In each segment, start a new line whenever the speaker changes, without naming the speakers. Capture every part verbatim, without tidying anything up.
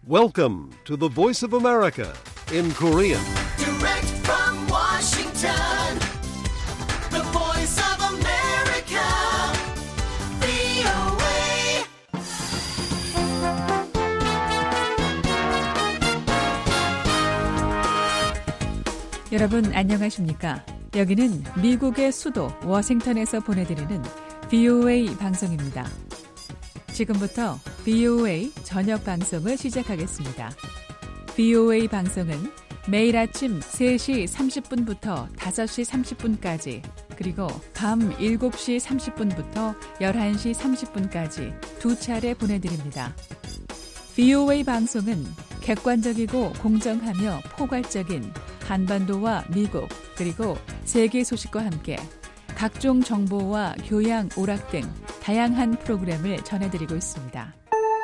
Welcome to the Voice of America in Korean.
Direct from Washington, the Voice of America, 브이오에이.
여러분 안녕하십니까? 여기는 미국의 수도 워싱턴에서 보내드리는 브이오에이 방송입니다. 지금부터 브이오에이 저녁 방송을 시작하겠습니다. 브이오에이 방송은 매일 아침 세 시 삼십 분부터 다섯 시 삼십 분까지 그리고 밤 일곱 시 삼십 분부터 열한 시 삼십 분까지 두 차례 보내드립니다. 브이오에이 방송은 객관적이고 공정하며 포괄적인 한반도와 미국 그리고 세계 소식과 함께 각종 정보와 교양, 오락 등 다양한 프로그램을 전해드리고 있습니다.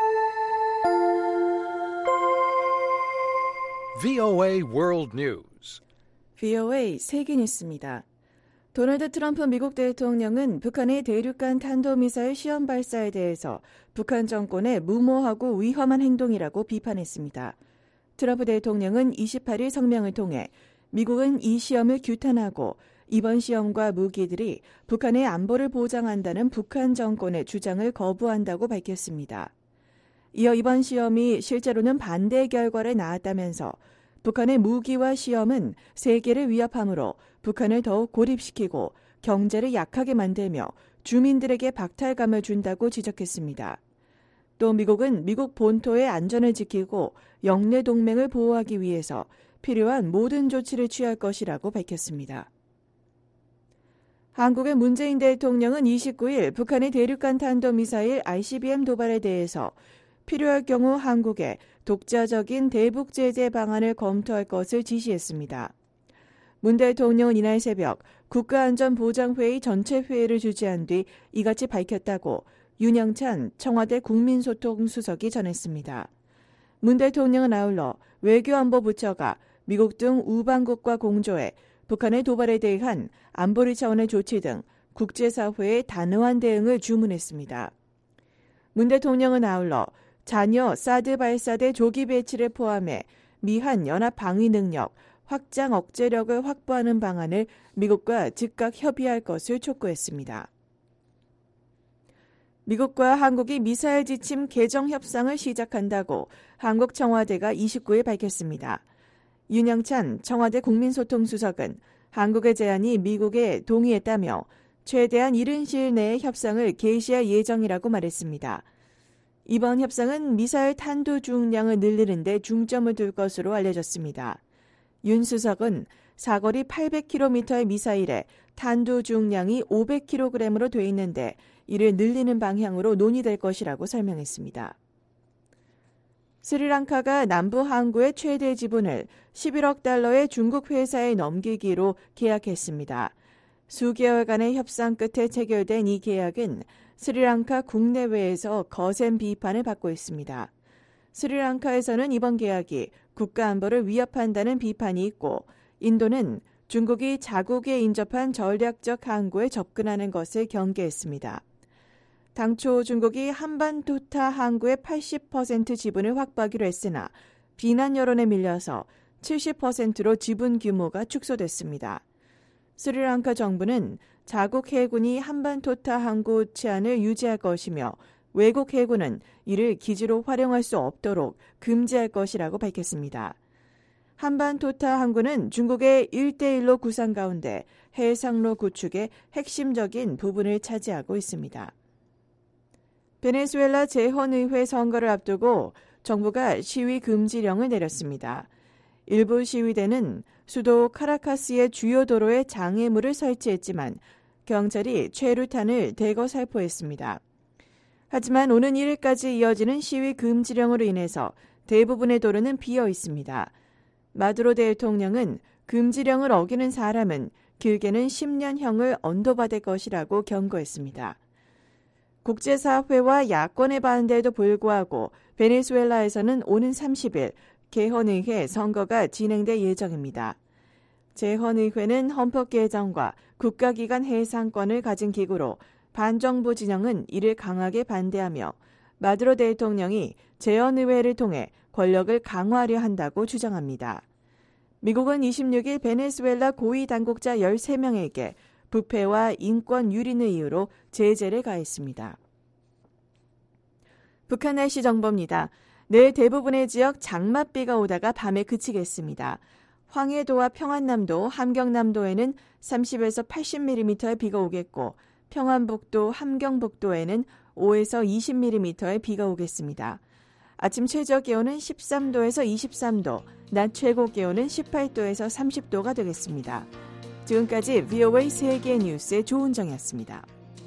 브이오에이 World News.
브이오에이 세계 뉴스입니다. 도널드 트럼프 미국 대통령은 북한의 대륙간 탄도미사일 시험 발사에 대해서 북한 정권의 무모하고 위험한 행동이라고 비판했습니다. 트럼프 대통령은 이십팔 일 성명을 통해 미국은 이 시험을 규탄하고 이번 시험과 무기들이 북한의 안보를 보장한다는 북한 정권의 주장을 거부한다고 밝혔습니다. 이어 이번 시험이 실제로는 반대 결과를 낳았다면서 북한의 무기와 시험은 세계를 위협하므로 북한을 더욱 고립시키고 경제를 약하게 만들며 주민들에게 박탈감을 준다고 지적했습니다. 또 미국은 미국 본토의 안전을 지키고 영내 동맹을 보호하기 위해서 필요한 모든 조치를 취할 것이라고 밝혔습니다. 한국의 문재인 대통령은 이십구 일 북한의 대륙간 탄도미사일 아이씨비엠 도발에 대해서 필요할 경우 한국에 독자적인 대북 제재 방안을 검토할 것을 지시했습니다. 문 대통령은 이날 새벽 국가안전보장회의 전체 회의를 주재한 뒤 이같이 밝혔다고 윤영찬 청와대 국민소통수석이 전했습니다. 문 대통령은 아울러 외교안보부처가 미국 등 우방국과 공조해 북한의 도발에 대한 안보리 차원의 조치 등 국제사회의 단호한 대응을 주문했습니다. 문 대통령은 아울러 자녀 사드 발사대 조기 배치를 포함해 미한 연합 방위 능력, 확장 억제력을 확보하는 방안을 미국과 즉각 협의할 것을 촉구했습니다. 미국과 한국이 미사일 지침 개정 협상을 시작한다고 한국 청와대가 이십구 일 밝혔습니다. 윤영찬 청와대 국민소통수석은 한국의 제안이 미국에 동의했다며 최대한 이른 시일 내에 협상을 개시할 예정이라고 말했습니다. 이번 협상은 미사일 탄두 중량을 늘리는 데 중점을 둘 것으로 알려졌습니다. 윤 수석은 사거리 팔백 킬로미터의 미사일에 탄두 중량이 오백 킬로그램으로 돼 있는데 이를 늘리는 방향으로 논의될 것이라고 설명했습니다. 스리랑카가 남부 항구의 최대 지분을 십일억 달러의 중국 회사에 넘기기로 계약했습니다. 수개월간의 협상 끝에 체결된 이 계약은 스리랑카 국내외에서 거센 비판을 받고 있습니다. 스리랑카에서는 이번 계약이 국가안보를 위협한다는 비판이 있고 인도는 중국이 자국에 인접한 전략적 항구에 접근하는 것을 경계했습니다. 당초 중국이 한반도타 항구의 팔십 퍼센트 지분을 확보하기로 했으나 비난 여론에 밀려서 칠십 퍼센트로 지분 규모가 축소됐습니다. 스리랑카 정부는 자국 해군이 한반도타 항구 치안을 유지할 것이며 외국 해군은 이를 기지로 활용할 수 없도록 금지할 것이라고 밝혔습니다. 한반도타 항구는 중국의 일 대 일로 구상 가운데 해상로 구축의 핵심적인 부분을 차지하고 있습니다. 베네수엘라 재헌의회 선거를 앞두고 정부가 시위 금지령을 내렸습니다. 일부 시위대는 수도 카라카스의 주요 도로에 장애물을 설치했지만 경찰이 최루탄을 대거 살포했습니다. 하지만 오는 일 일까지 이어지는 시위 금지령으로 인해서 대부분의 도로는 비어 있습니다. 마두로 대통령은 금지령을 어기는 사람은 길게는 십 년형을 언도받을 것이라고 경고했습니다. 국제사회와 야권의 반대에도 불구하고 베네수엘라에서는 오는 삼십 일 개헌의회 선거가 진행될 예정입니다. 재헌의회는 헌법 개정과 국가기관 해상권을 가진 기구로 반정부 진영은 이를 강하게 반대하며 마두로 대통령이 재헌의회를 통해 권력을 강화하려 한다고 주장합니다. 미국은 이십육 일 베네수엘라 고위 당국자 열세 명에게 부패와 인권 유린의 이유로 제재를 가했습니다. 북한 날씨 정보입니다. 내일 대부분의 지역 장맛비가 오다가 밤에 그치겠습니다. 황해도와 평안남도, 함경남도에는 삼십에서 팔십 밀리미터의 비가 오겠고 평안북도, 함경북도에는 오에서 이십 밀리미터의 비가 오겠습니다. 아침 최저 기온은 십삼 도에서 이십삼 도, 낮 최고 기온은 십팔 도에서 삼십 도가 되겠습니다. 지금까지 브이오에이 세계 뉴스의 조은정이었습니다.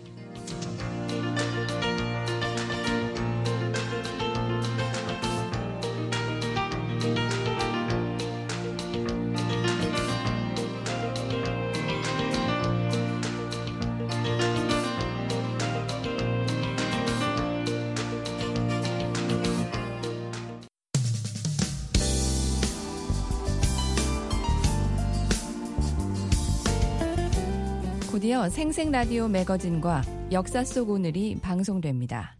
곧이어 생생라디오 매거진과 역사 속 오늘이 방송됩니다.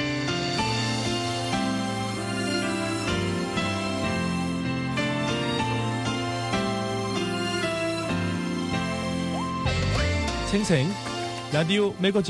생생 라디오 매거진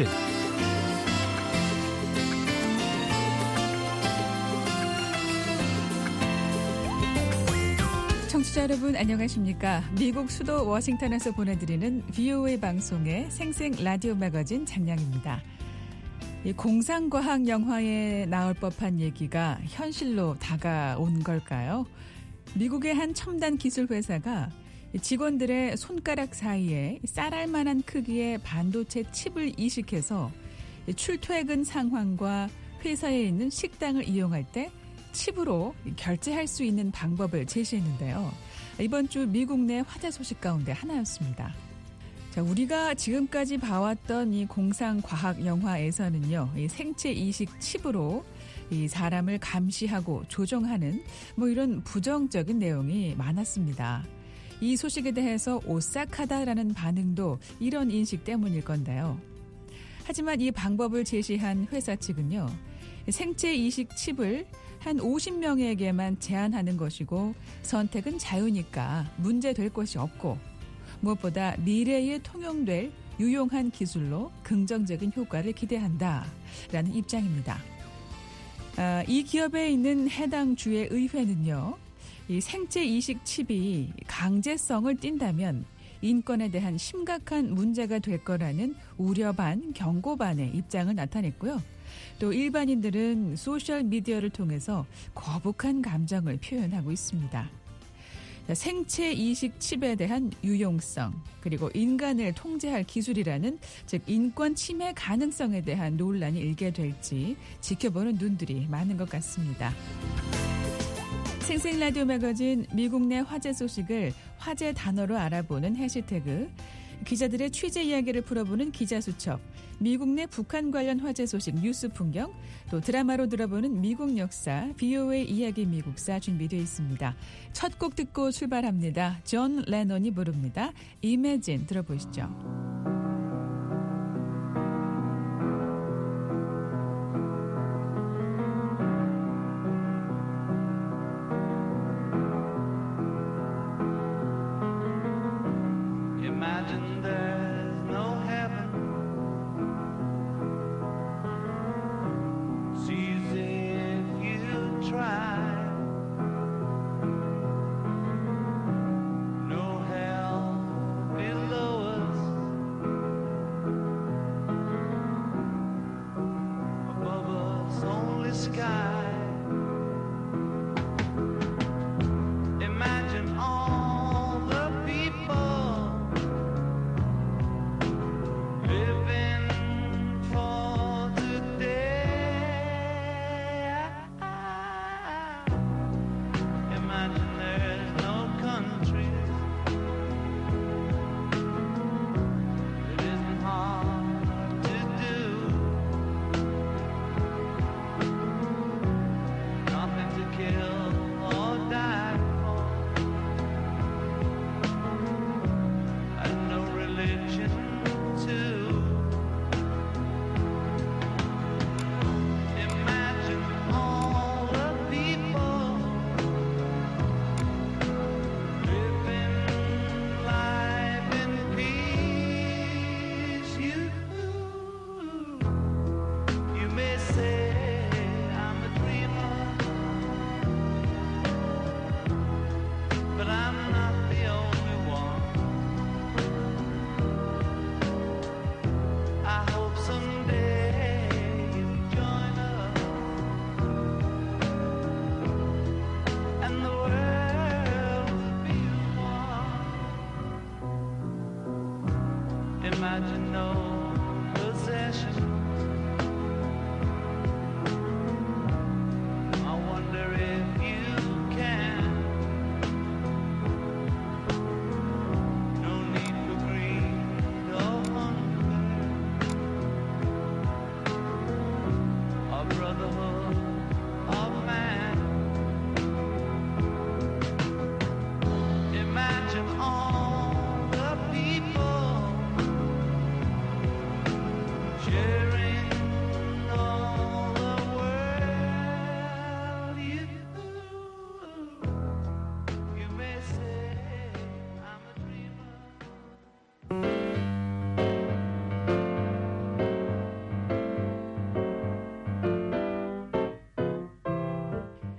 청취자 여러분 안녕하십니까? 미국 수도 워싱턴에서 보내드리는 브이오에이 방송의 생생 라디오 매거진 장량입니다. 이 공상과학 영화에 나올 법한 얘기가 현실로 다가온 걸까요? 미국의 한 첨단 기술 회사가 직원들의 손가락 사이에 쌀알 만한 크기의 반도체 칩을 이식해서 출퇴근 상황과 회사에 있는 식당을 이용할 때 칩으로 결제할 수 있는 방법을 제시했는데요. 이번 주 미국 내 화제 소식 가운데 하나였습니다. 자, 우리가 지금까지 봐왔던 이 공상과학 영화에서는요, 이 생체 이식 칩으로 이 사람을 감시하고 조종하는 뭐 이런 부정적인 내용이 많았습니다. 이 소식에 대해서 오싹하다라는 반응도 이런 인식 때문일 건데요. 하지만 이 방법을 제시한 회사 측은요, 생체 이식 칩을 한 오십 명에게만 제한하는 것이고 선택은 자유니까 문제될 것이 없고 무엇보다 미래에 통용될 유용한 기술로 긍정적인 효과를 기대한다라는 입장입니다. 아, 이 기업에 있는 해당 주의 의회는요, 이 생체 이식 칩이 강제성을 띈다면 인권에 대한 심각한 문제가 될 거라는 우려 반, 경고 반의 입장을 나타냈고요. 또 일반인들은 소셜미디어를 통해서 거북한 감정을 표현하고 있습니다. 생체 이식 칩에 대한 유용성, 그리고 인간을 통제할 기술이라는 즉 인권 침해 가능성에 대한 논란이 일게 될지 지켜보는 눈들이 많은 것 같습니다. 생생라디오 매거진 미국 내 화제 소식을 화제 단어로 알아보는 해시태그, 기자들의 취재 이야기를 풀어보는 기자수첩, 미국 내 북한 관련 화제 소식 뉴스 풍경, 또 드라마로 들어보는 미국 역사 브이오에이 이야기 미국사 준비되어 있습니다. 첫 곡 듣고 출발합니다. 존 레논이 부릅니다. Imagine 들어보시죠.
Imagine there's no heaven. See as if you try. No hell below us.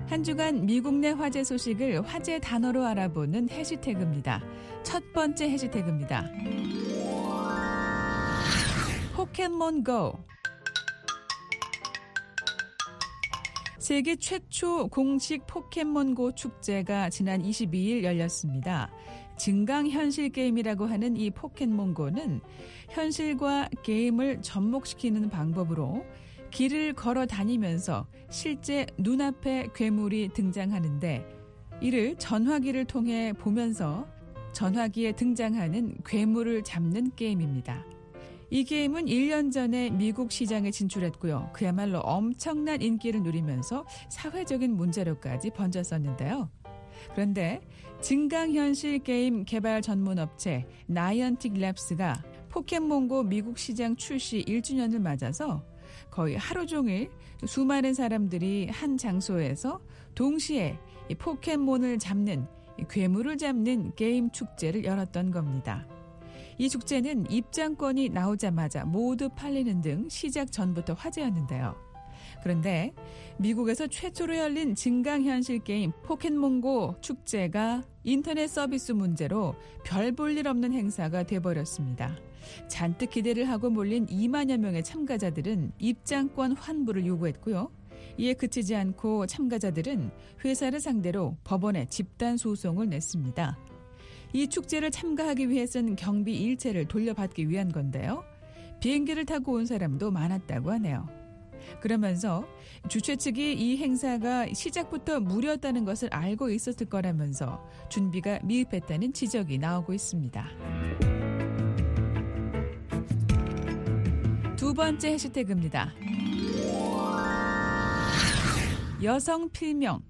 한 주간 미국 내 화제 소식을 화제 단어로 알아보는 해시태그입니다. 첫 번째 해시태그입니다. 포켓몬 고. 세계 최초 공식 포켓몬고 축제가 지난 이십이일 열렸습니다. 증강현실 게임이라고 하는 이 포켓몬고는 현실과 게임을 접목시키는 방법으로 길을 걸어 다니면서 실제 눈앞에 괴물이 등장하는데 이를 전화기를 통해 보면서 전화기에 등장하는 괴물을 잡는 게임입니다. 이 게임은 일 년 전에 미국 시장에 진출했고요. 그야말로 엄청난 인기를 누리면서 사회적인 문제로까지 번졌었는데요. 그런데 증강현실 게임 개발 전문 업체 나이언틱 랩스가 포켓몬고 미국 시장 출시 일 주년을 맞아서 거의 하루 종일 수많은 사람들이 한 장소에서 동시에 이 포켓몬을 잡는, 이 괴물을 잡는 게임 축제를 열었던 겁니다. 이 축제는 입장권이 나오자마자 모두 팔리는 등 시작 전부터 화제였는데요. 그런데 미국에서 최초로 열린 증강현실 게임 포켓몬고 축제가 인터넷 서비스 문제로 별 볼 일 없는 행사가 돼버렸습니다. 잔뜩 기대를 하고 몰린 이만여 명의 참가자들은 입장권 환불을 요구했고요. 이에 그치지 않고 참가자들은 회사를 상대로 법원에 집단 소송을 냈습니다. 이 축제를 참가하기 위해서는 경비 일체를 돌려받기 위한 건데요. 비행기를 타고 온 사람도 많았다고 하네요. 그러면서 주최 측이 이 행사가 시작부터 무리였다는 것을 알고 있었을 거라면서 준비가 미흡했다는 지적이 나오고 있습니다. 두 번째 해시태그입니다. 여성 필명.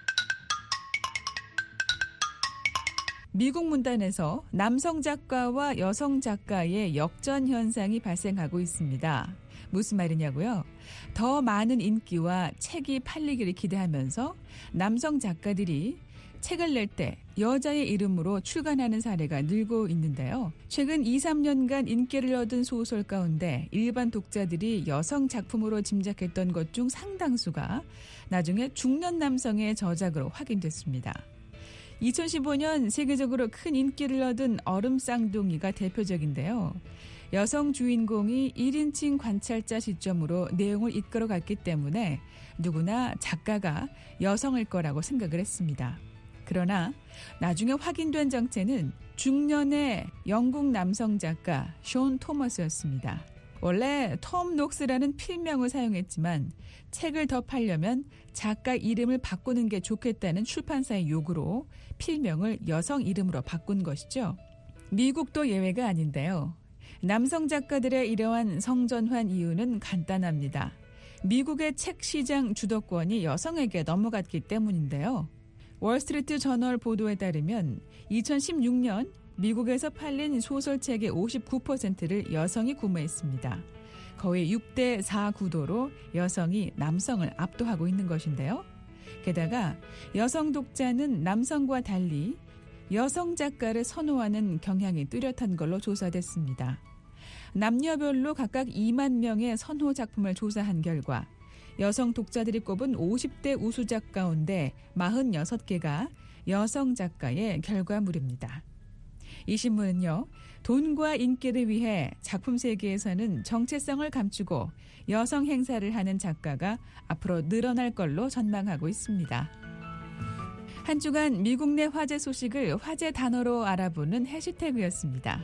미국 문단에서 남성 작가와 여성 작가의 역전 현상이 발생하고 있습니다. 무슨 말이냐고요? 더 많은 인기와 책이 팔리기를 기대하면서 남성 작가들이 책을 낼 때 여자의 이름으로 출간하는 사례가 늘고 있는데요. 최근 이, 삼 년간 인기를 얻은 소설 가운데 일반 독자들이 여성 작품으로 짐작했던 것 중 상당수가 나중에 중년 남성의 저작으로 확인됐습니다. 이천십오 년 세계적으로 큰 인기를 얻은 얼음 쌍둥이가 대표적인데요. 여성 주인공이 일 인칭 관찰자 시점으로 내용을 이끌어갔기 때문에 누구나 작가가 여성일 거라고 생각을 했습니다. 그러나 나중에 확인된 정체는 중년의 영국 남성 작가 숀 토머스였습니다. 원래 톰 녹스라는 필명을 사용했지만 책을 더 팔려면 작가 이름을 바꾸는 게 좋겠다는 출판사의 요구로 필명을 여성 이름으로 바꾼 것이죠. 미국도 예외가 아닌데요. 남성 작가들의 이러한 성전환 이유는 간단합니다. 미국의 책 시장 주도권이 여성에게 넘어갔기 때문인데요. 월스트리트 저널 보도에 따르면 이천십육 년 미국에서 팔린 소설책의 오십구 퍼센트를 여성이 구매했습니다. 거의 육 대 사 구도로 여성이 남성을 압도하고 있는 것인데요. 게다가 여성 독자는 남성과 달리 여성 작가를 선호하는 경향이 뚜렷한 걸로 조사됐습니다. 남녀별로 각각 이만 명의 선호 작품을 조사한 결과 여성 독자들이 꼽은 오십 대 우수작 가운데 사십육 개가 여성 작가의 결과물입니다. 이 신문은요, 돈과 인기를 위해 작품 세계에서는 정체성을 감추고 여성 행사를 하는 작가가 앞으로 늘어날 걸로 전망하고 있습니다. 한 주간 미국 내 화제 소식을 화제 단어로 알아보는 해시태그였습니다.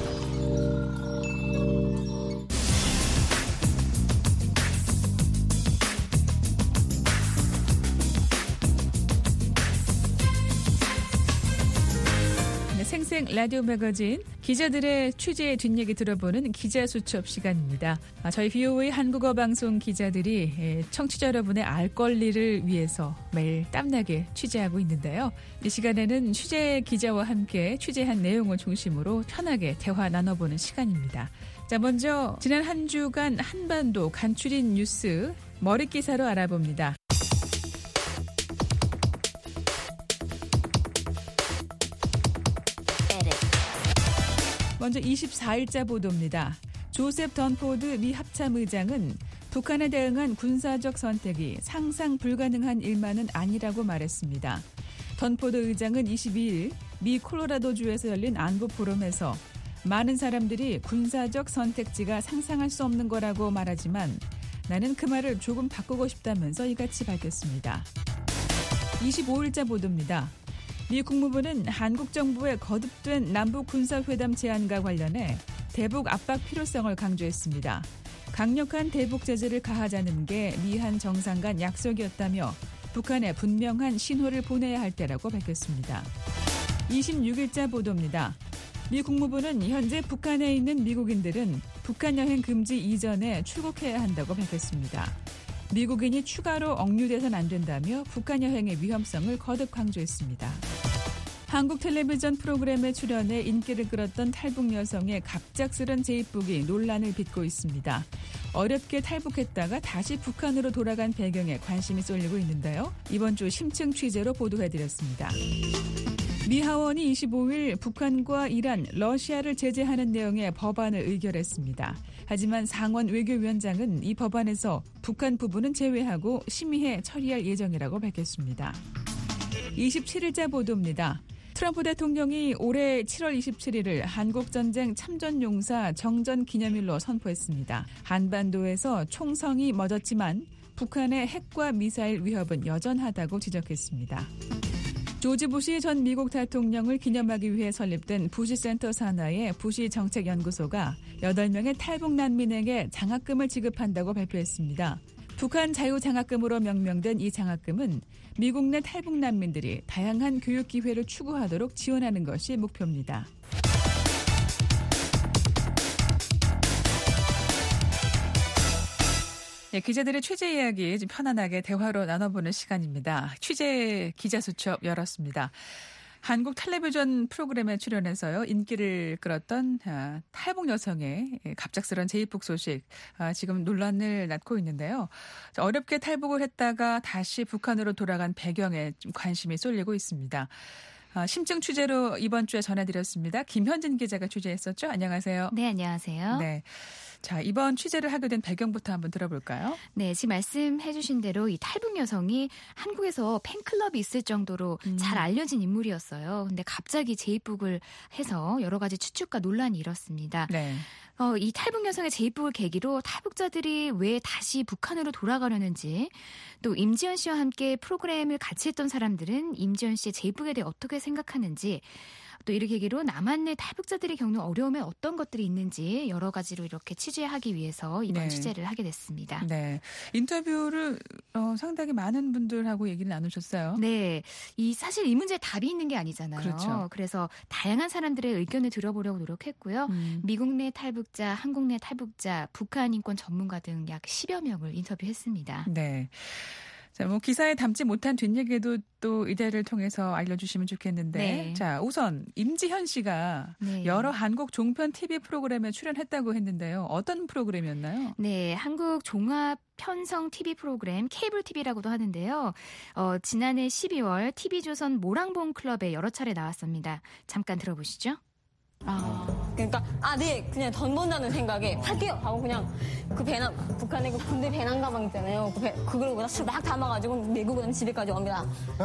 생생 라디오 매거진 기자들의 취재 뒷얘기 들어보는 기자수첩 시간입니다. 저희 비오에이 한국어 방송 기자들이 청취자 여러분의 알 권리를 위해서 매일 땀나게 취재하고 있는데요. 이 시간에는 취재 기자와 함께 취재한 내용을 중심으로 편하게 대화 나눠보는 시간입니다. 자, 먼저 지난 한 주간 한반도 간추린 뉴스 머릿기사로 알아봅니다. 먼저 이십사일자 보도입니다. 조셉 던포드 미 합참의장은 북한에 대응한 군사적 선택이 상상 불가능한 일만은 아니라고 말했습니다. 던포드 의장은 이십이일 미 콜로라도주에서 열린 안보 포럼에서 많은 사람들이 군사적 선택지가 상상할 수 없는 거라고 말하지만 나는 그 말을 조금 바꾸고 싶다면서 이같이 밝혔습니다. 이십오일자 보도입니다. 미 국무부는 한국 정부의 거듭된 남북 군사회담 제안과 관련해 대북 압박 필요성을 강조했습니다. 강력한 대북 제재를 가하자는 게 미한 정상 간 약속이었다며 북한에 분명한 신호를 보내야 할 때라고 밝혔습니다. 이십육일자 보도입니다. 미 국무부는 현재 북한에 있는 미국인들은 북한 여행 금지 이전에 출국해야 한다고 밝혔습니다. 미국인이 추가로 억류돼선 안 된다며 북한 여행의 위험성을 거듭 강조했습니다. 한국 텔레비전 프로그램에 출연해 인기를 끌었던 탈북 여성의 갑작스런 재입국이 논란을 빚고 있습니다. 어렵게 탈북했다가 다시 북한으로 돌아간 배경에 관심이 쏠리고 있는데요. 이번 주 심층 취재로 보도해드렸습니다. 미 하원이 이십오일 북한과 이란, 러시아를 제재하는 내용의 법안을 의결했습니다. 하지만 상원 외교위원장은 이 법안에서 북한 부분은 제외하고 심의해 처리할 예정이라고 밝혔습니다. 이십칠일자 보도입니다. 트럼프 대통령이 올해 칠월 이십칠일을 한국전쟁 참전용사 정전기념일로 선포했습니다. 한반도에서 총성이 멎었지만 북한의 핵과 미사일 위협은 여전하다고 지적했습니다. 조지 부시 전 미국 대통령을 기념하기 위해 설립된 부시센터 산하의 부시정책연구소가 여덟 명의 탈북 난민에게 장학금을 지급한다고 발표했습니다. 북한 자유장학금으로 명명된 이 장학금은 미국 내 탈북 난민들이 다양한 교육 기회를 추구하도록 지원하는 것이 목표입니다. 네, 기자들의 취재 이야기 좀 편안하게 대화로 나눠보는 시간입니다. 취재 기자수첩 열었습니다. 한국 텔레비전 프로그램에 출연해서요 인기를 끌었던 아, 탈북 여성의 갑작스런 재입국 소식 아, 지금 논란을 낳고 있는데요. 어렵게 탈북을 했다가 다시 북한으로 돌아간 배경에 좀 관심이 쏠리고 있습니다. 아, 심층 취재로 이번 주에 전해드렸습니다. 김현진 기자가 취재했었죠. 안녕하세요.
네, 안녕하세요.
네. 자, 이번 취재를 하게 된 배경부터 한번 들어볼까요?
네, 지금 말씀해 주신 대로 이 탈북 여성이 한국에서 팬클럽이 있을 정도로 음. 잘 알려진 인물이었어요. 근데 갑자기 재입국을 해서 여러 가지 추측과 논란이 일었습니다. 네. 어, 이 탈북 여성의 재입국을 계기로 탈북자들이 왜 다시 북한으로 돌아가려는지, 또 임지연 씨와 함께 프로그램을 같이 했던 사람들은 임지연 씨의 재입국에 대해 어떻게 생각하는지, 또 이를 계기로 남한 내 탈북자들이 겪는 어려움에 어떤 것들이 있는지 여러 가지로 이렇게 취재하기 위해서 이번 네. 취재를 하게 됐습니다.
네, 인터뷰를 어, 상당히 많은 분들하고 얘기를 나누셨어요.
네, 이 사실 이 문제에 답이 있는 게 아니잖아요.
그렇죠.
그래서 다양한 사람들의 의견을 들어보려고 노력했고요. 음. 미국 내 탈북자, 한국 내 탈북자, 북한 인권 전문가 등 약 십여 명을 인터뷰했습니다.
네. 자, 뭐 기사에 담지 못한 뒷얘기도 또 이대를 통해서 알려주시면 좋겠는데, 네. 자, 우선 임지현 씨가 네. 여러 한국 종편 티비 프로그램에 출연했다고 했는데요. 어떤 프로그램이었나요?
네, 한국 종합 편성 티비 프로그램 케이블 티비라고도 하는데요. 어, 지난해 십이월 티비조선 모랑봉 클럽에 여러 차례 나왔습니다. 잠깐 들어보시죠.
아, 그러니까 아, 네, 그냥 돈 번다는 생각에 할게요 하고 그냥 그 배낭 북한의 그 군대 배낭 가방 있잖아요. 그 배, 그걸 막 담아가지고 메고 그냥 집에까지 옵니다.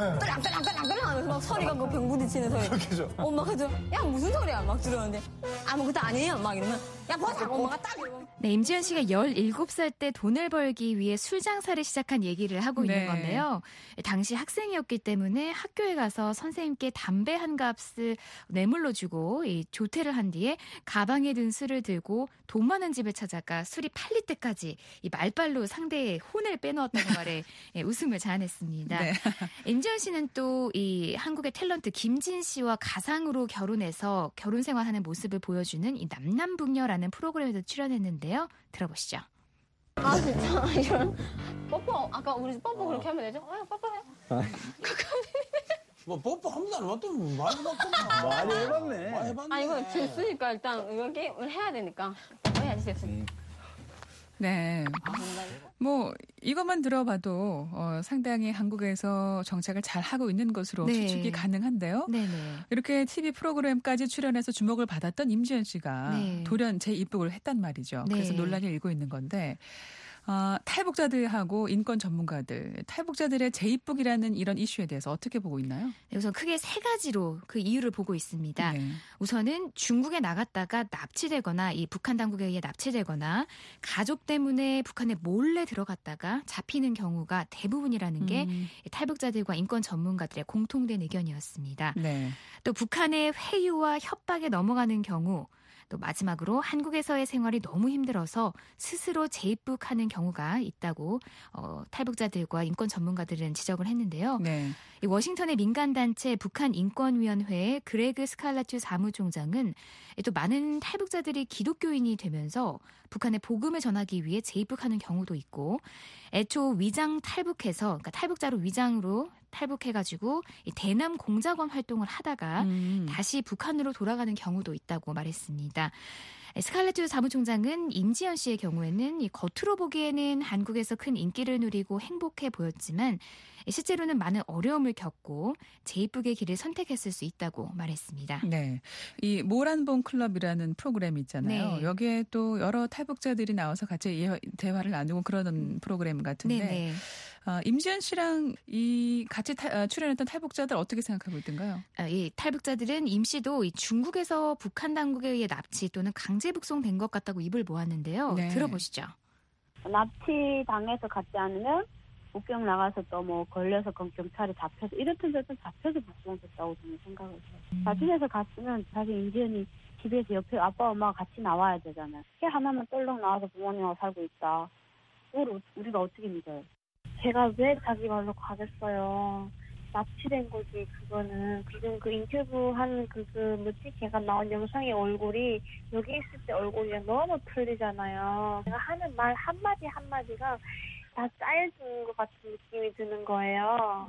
떠랑떠랑떠랑떠랑 하면서 막 소리가 그 병 부딪히는 소리. 엄마가 그죠? 야 무슨 소리야 막 들었는데 아무것도 아니에요 막 이러면 야 보자 엄마가 딱 이러고.
네, 임지연 씨가 열일곱 살 때 돈을 벌기 위해 술 장사를 시작한 얘기를 하고 네. 있는 건데요. 당시 학생이었기 때문에 학교에 가서 선생님께 담배 한 값을 뇌물로 주고 이 조퇴를 한 뒤에 가방에 든 술을 들고 돈 많은 집을 찾아가 술이 팔릴 때까지 이 말빨로 상대의 혼을 빼놓았다는 말에 예, 웃음을 자아냈습니다. 네. 임지연 씨는 또 이 한국의 탤런트 김진 씨와 가상으로 결혼해서 결혼 생활하는 모습을 보여주는 이 남남북녀라는 프로그램에도 출연했는데요. 들어보시죠.
아 진짜 이런 뽀뽀 아까 우리 뽀뽀 그렇게 하면 되죠? 아 뽀뽀해요. 아.
뭐 뽀뽀 한 번도 안 해봤더니 많이 해봤구나. 많이 해봤네. 많이 해봤네.
아 이거 됐으니까 일단 이거 게임을 해야 되니까 해야지 됐으니까.
네. 뭐 이것만 들어봐도 어, 상당히 한국에서 정착을 잘 하고 있는 것으로 네. 추측이 가능한데요. 네네. 이렇게 티비 프로그램까지 출연해서 주목을 받았던 임지연 씨가 네. 돌연 재입국을 했단 말이죠. 네. 그래서 논란이 일고 있는 건데 어, 탈북자들하고 인권 전문가들, 탈북자들의 재입국이라는 이런 이슈에 대해서 어떻게 보고 있나요?
네, 우선 크게 세 가지로 그 이유를 보고 있습니다.
네.
우선은 중국에 나갔다가 납치되거나 이 북한 당국에 의해 납치되거나 가족 때문에 북한에 몰래 들어갔다가 잡히는 경우가 대부분이라는 게
음.
탈북자들과 인권 전문가들의 공통된 의견이었습니다.
네.
또 북한의 회유와 협박에 넘어가는 경우, 또 마지막으로 한국에서의 생활이 너무 힘들어서 스스로 재입국하는 경우가 있다고 어, 탈북자들과 인권 전문가들은 지적을 했는데요.
네.
이 워싱턴의 민간단체 북한인권위원회의 그레그 스칼라튜 사무총장은 또 많은 탈북자들이 기독교인이 되면서 북한에 복음을 전하기 위해 재입국하는 경우도 있고 애초 위장 탈북해서 그러니까 탈북자로 위장으로 탈북해가지고 이 대남 공작원 활동을 하다가
음.
다시 북한으로 돌아가는 경우도 있다고 말했습니다. 스칼레트 사무총장은 임지연 씨의 경우에는 이 겉으로 보기에는 한국에서 큰 인기를 누리고 행복해 보였지만 실제로는 많은 어려움을 겪고 재입국의 길을 선택했을 수 있다고 말했습니다.
네, 이 모란봉 클럽이라는 프로그램 있잖아요.
네.
여기에 또 여러 탈북자들이 나와서 같이 대화를 나누고 그러는 프로그램 같은데
네네.
어, 임지연 씨랑 이 같이 타, 출연했던 탈북자들 어떻게 생각하고 있던가요?
아, 이 탈북자들은 임 씨도 이 중국에서 북한 당국에 의해 납치 또는 강제 북송된 것 같다고 입을 모았는데요.
네.
들어보시죠.
납치 당해서 갔지 않으면 국경 나가서 또 뭐 걸려서 경찰에 잡혀서 이렇든 저렇든 잡혀서 북송됐다고 저는 생각을 해요. 자진해서 갔으면 사실 임지연이 집에서 옆에 아빠 엄마가 같이 나와야 되잖아요. 걔 하나만 떨렁 나와서 부모님하고 살고 있다. 그걸 우리가 어떻게 믿어요? 제가 왜 자기 말로 가겠어요. 납치된 거지 그거는. 지금 그 인터뷰 한 그 그 뭐지 걔가 나온 영상의 얼굴이 여기 있을 때 얼굴이랑 너무 틀리잖아요. 제가 하는 말 한마디 한마디가 다 짜여진 것 같은 느낌이 드는 거예요.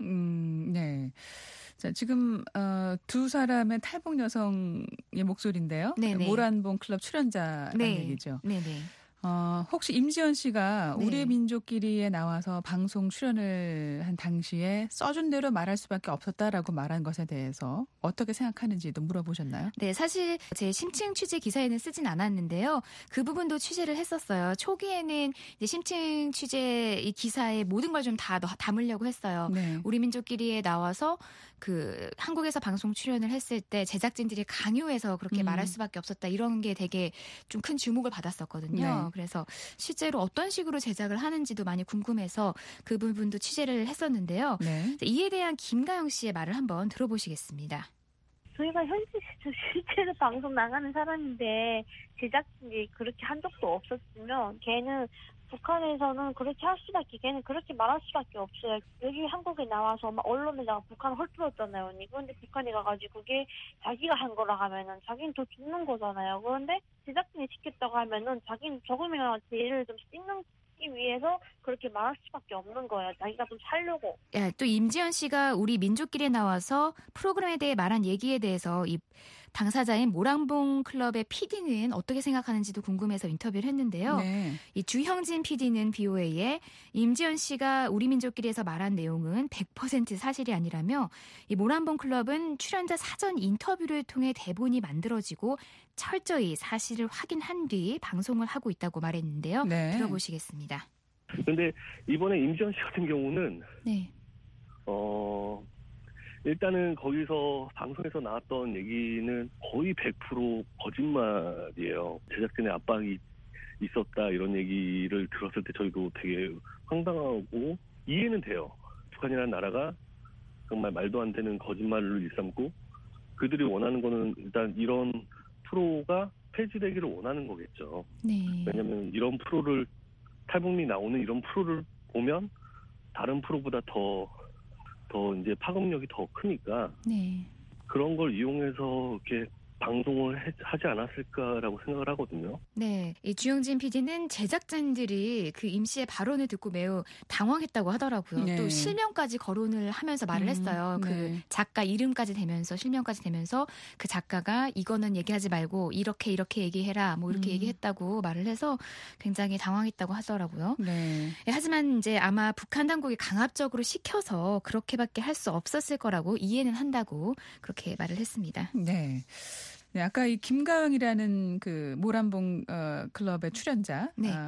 음, 네. 자, 지금 어, 두 사람의 탈북 여성의 목소리인데요.
네네.
모란봉 클럽 출연자라는
네.
얘기죠.
네네.
어, 혹시 임지연 씨가
네.
우리의 민족끼리에 나와서 방송 출연을 한 당시에 써준 대로 말할 수밖에 없었다라고 말한 것에 대해서 어떻게 생각하는지도 물어보셨나요?
네, 사실 제 심층 취재 기사에는 쓰진 않았는데요. 그 부분도 취재를 했었어요. 초기에는 이제 심층 취재 이 기사에 모든 걸 좀 다 담으려고 했어요.
네.
우리 민족끼리에 나와서 그 한국에서 방송 출연을 했을 때 제작진들이 강요해서 그렇게
음.
말할 수밖에 없었다. 이런 게 되게 좀 큰 주목을 받았었거든요.
네.
그래서 실제로 어떤 식으로 제작을 하는지도 많이 궁금해서 그 부분도 취재를 했었는데요.
네.
이에 대한 김가영 씨의 말을 한번 들어보시겠습니다.
저희가 현지 실제로 방송 나가는 사람인데 제작진이 그렇게 한 적도 없었으면 걔는 북한에서는 그렇게 할 수밖에, 걔는 그렇게 말할 수밖에 없어요. 여기 한국에 나와서 막 언론에다가 북한 헐뜯었잖아요, 언니. 그런데 북한에 가가지고 그게 자기가 한 거라 하면은 자기는 더 죽는 거잖아요. 그런데 제작진이 시켰다고 하면은 자기는 조금이나마 죄를 좀 씻는 위해서 그렇게 말할 수밖에 없는 거예요. 자기가 좀 살려고.
야, 또 임지연 씨가 우리 민족끼리에 나와서 프로그램에 대해 말한 얘기에 대해서 이 당사자인 모란봉 클럽의 피디는 어떻게 생각하는지도 궁금해서 인터뷰를 했는데요.
네.
이 주형진 피디는 비오에이에 임지연 씨가 우리 민족끼리에서 말한 내용은 백 퍼센트 사실이 아니라며 이 모란봉 클럽은 출연자 사전 인터뷰를 통해 대본이 만들어지고 철저히 사실을 확인한 뒤 방송을 하고 있다고 말했는데요.
네.
들어보시겠습니다.
그런데 이번에 임지연 씨 같은 경우는
네.
어 일단은 거기서 방송에서 나왔던 얘기는 거의 백 퍼센트 거짓말이에요. 제작진의 압박이 있었다 이런 얘기를 들었을 때 저희도 되게 황당하고 이해는 돼요. 북한이라는 나라가 정말 말도 안 되는 거짓말을 일삼고 그들이 원하는 거는 일단 이런 프로가 폐지되기를 원하는 거겠죠.
네.
왜냐하면 이런 프로를 탈북민이 나오는 이런 프로를 보면 다른 프로보다 더 더 이제 파급력이 더 크니까
네.
그런 걸 이용해서 이렇게 방송을 해, 하지 않았을까라고 생각을 하거든요.
네, 이 주영진 피디는 제작진들이 그 임 씨의 발언을 듣고 매우 당황했다고 하더라고요.
네.
또 실명까지 거론을 하면서 말을
음,
했어요.
네.
그 작가 이름까지 되면서 실명까지 되면서 그 작가가 이거는 얘기하지 말고 이렇게 이렇게 얘기해라 뭐 이렇게
음.
얘기했다고 말을 해서 굉장히 당황했다고 하더라고요.
네.
예, 하지만 이제 아마 북한 당국이 강압적으로 시켜서 그렇게밖에 할 수 없었을 거라고 이해는 한다고 그렇게 말을 했습니다.
네. 네, 아까 이 김가영이라는 그 모란봉 어, 클럽의 출연자,
네.
아,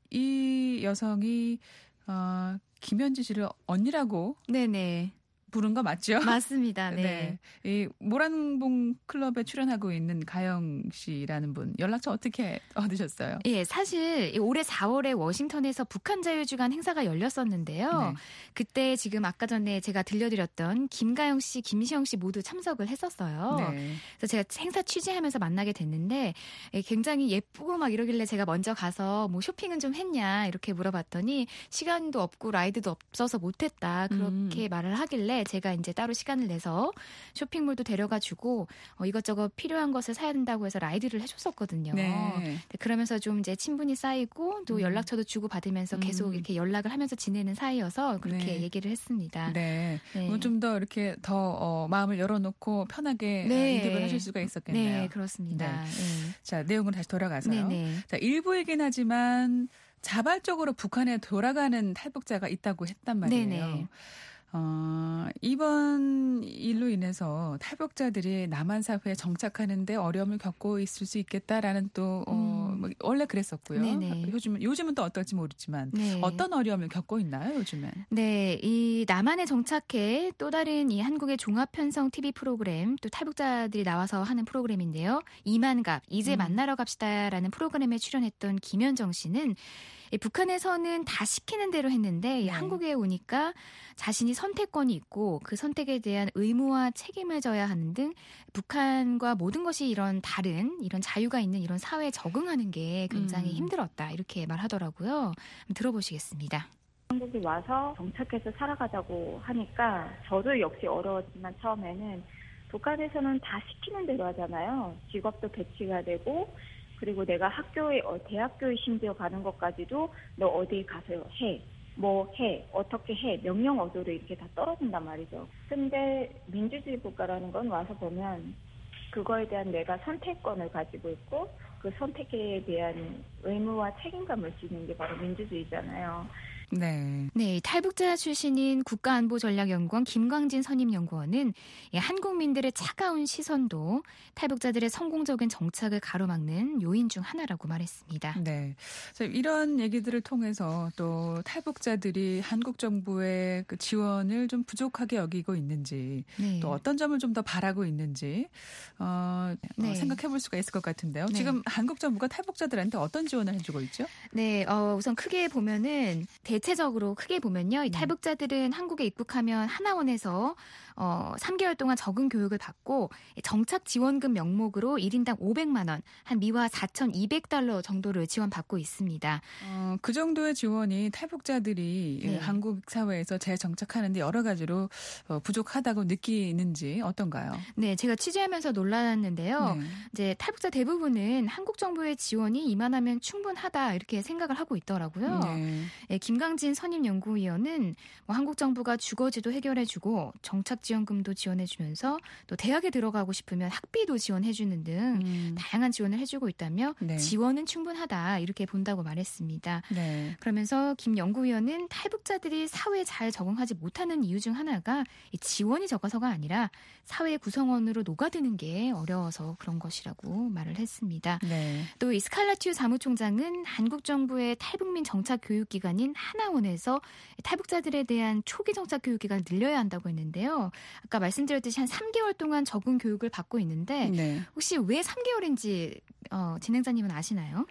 이 여성이 어, 김현지 씨를 언니라고
네네.
부른 거 맞죠?
맞습니다. 네.
네. 이 모란봉 클럽에 출연하고 있는 가영 씨라는 분 연락처 어떻게 얻으셨어요?
예, 사실 올해 사월에 워싱턴에서 북한 자유주간 행사가 열렸었는데요.
네.
그때 지금 아까 전에 제가 들려드렸던 김가영 씨, 김시영 씨 모두 참석을 했었어요.
네.
그래서 제가 행사 취재하면서 만나게 됐는데 굉장히 예쁘고 막 이러길래 제가 먼저 가서 뭐 쇼핑은 좀 했냐 이렇게 물어봤더니 시간도 없고 라이드도 없어서 못했다 그렇게 음. 말을 하길래 제가 이제 따로 시간을 내서 쇼핑몰도 데려가주고 어, 이것저것 필요한 것을 사야 된다고 해서 라이드를 해줬었거든요.
네.
그러면서 좀 이제 친분이 쌓이고 또
음. 연락처도
연락처도 주고 받으면서 계속
음.
이렇게 연락을 하면서 지내는 사이여서 그렇게
네.
얘기를 했습니다.
네.
네.
좀 더 이렇게 더 어, 마음을 열어놓고 편하게
네.
이득을 하실 수가 있었겠네요.
네, 그렇습니다.
네.
네.
자, 내용으로 다시 돌아가서요.
네네.
자, 일부이긴 하지만 자발적으로 북한에 돌아가는 탈북자가 있다고 했단 말이에요.
네네.
어, 이번 일로 인해서 탈북자들이 남한 사회에 정착하는데 어려움을 겪고 있을 수 있겠다라는 또 어, 뭐 원래 그랬었고요.
네네.
요즘 요즘은 또 어떨지 모르지만
네.
어떤 어려움을 겪고 있나요, 요즘엔?
네, 이 남한에 정착해 또 다른 이 한국의 종합편성 티비 프로그램 또 탈북자들이 나와서 하는 프로그램인데요. 이만갑 이제
음.
만나러 갑시다라는 프로그램에 출연했던 김현정 씨는 이 북한에서는 다 시키는 대로 했는데 이
네.
한국에 오니까 자신이 선택권이 있고 그 선택에 대한 의무와 책임을 져야 하는 등 북한과 모든 것이 이런 다른 이런 자유가 있는 이런 사회에 적응하는 게 굉장히
음.
힘들었다 이렇게 말하더라고요. 한번 들어보시겠습니다.
한국에 와서 정착해서 살아가자고 하니까 저도 역시 어려웠지만 처음에는 북한에서는 다 시키는 대로 하잖아요. 직업도 배치가 되고 그리고 내가 학교에 어, 대학교에 심지어 가는 것까지도 너 어디 가서 해. 뭐 해. 어떻게 해. 명령 어조로 이렇게 다 떨어진단 말이죠. 근데 민주주의 국가라는 건 와서 보면 그거에 대한 내가 선택권을 가지고 있고 그 선택에 대한 의무와 책임감을 지는 게 바로 민주주의잖아요.
네.
네, 탈북자 출신인 국가안보전략연구원 김광진 선임연구원은 한국민들의 차가운 시선도 탈북자들의 성공적인 정착을 가로막는 요인 중 하나라고 말했습니다.
네. 이런 얘기들을 통해서 또 탈북자들이 한국 정부의 그 지원을 좀 부족하게 여기고 있는지
네.
또 어떤 점을 좀 더 바라고 있는지 어,
네.
어, 생각해 볼 수가 있을 것 같은데요.
네.
지금 한국 정부가 탈북자들한테 어떤 지원을 해주고 있죠?
네, 어, 우선 크게 보면은 대체적으로 크게 보면요. 이 탈북자들은 한국에 입국하면 하나원에서 어, 삼 개월 동안 적응 교육을 받고 정착 지원금 명목으로 일 인당 오백만 원, 한 미화 사천이백 달러 정도를 지원받고 있습니다.
어, 그 정도의 지원이 탈북자들이
네.
한국 사회에서 재정착하는데 여러 가지로 어, 부족하다고 느끼는지 어떤가요?
네, 제가 취재하면서 놀랐는데요.
네.
이제 탈북자 대부분은 한국 정부의 지원이 이만하면 충분하다 이렇게 생각을 하고 있더라고요.
네.
네, 김강진 선임연구위원은 뭐 한국 정부가 주거지도 해결해주고 정착 지원금도 지원해주면서 또 대학에 들어가고 싶으면 학비도 지원해주는 등
음.
다양한 지원을 해주고 있다며
네.
지원은 충분하다 이렇게 본다고 말했습니다.
네.
그러면서 김 연구위원은 탈북자들이 사회에 잘 적응하지 못하는 이유 중 하나가 이 지원이 적어서가 아니라 사회 구성원으로 녹아드는 게 어려워서 그런 것이라고 말을 했습니다.
네.
또 이 스칼라튜 사무총장은 한국 정부의 탈북민 정착 교육기관인 하나원에서 탈북자들에 대한 초기 정착 교육기간을 늘려야 한다고 했는데요. 아까 말씀드렸듯이 한 삼 개월 동안 적응 교육을 받고 있는데
네.
혹시 왜 삼 개월인지 어, 진행자님은 아시나요?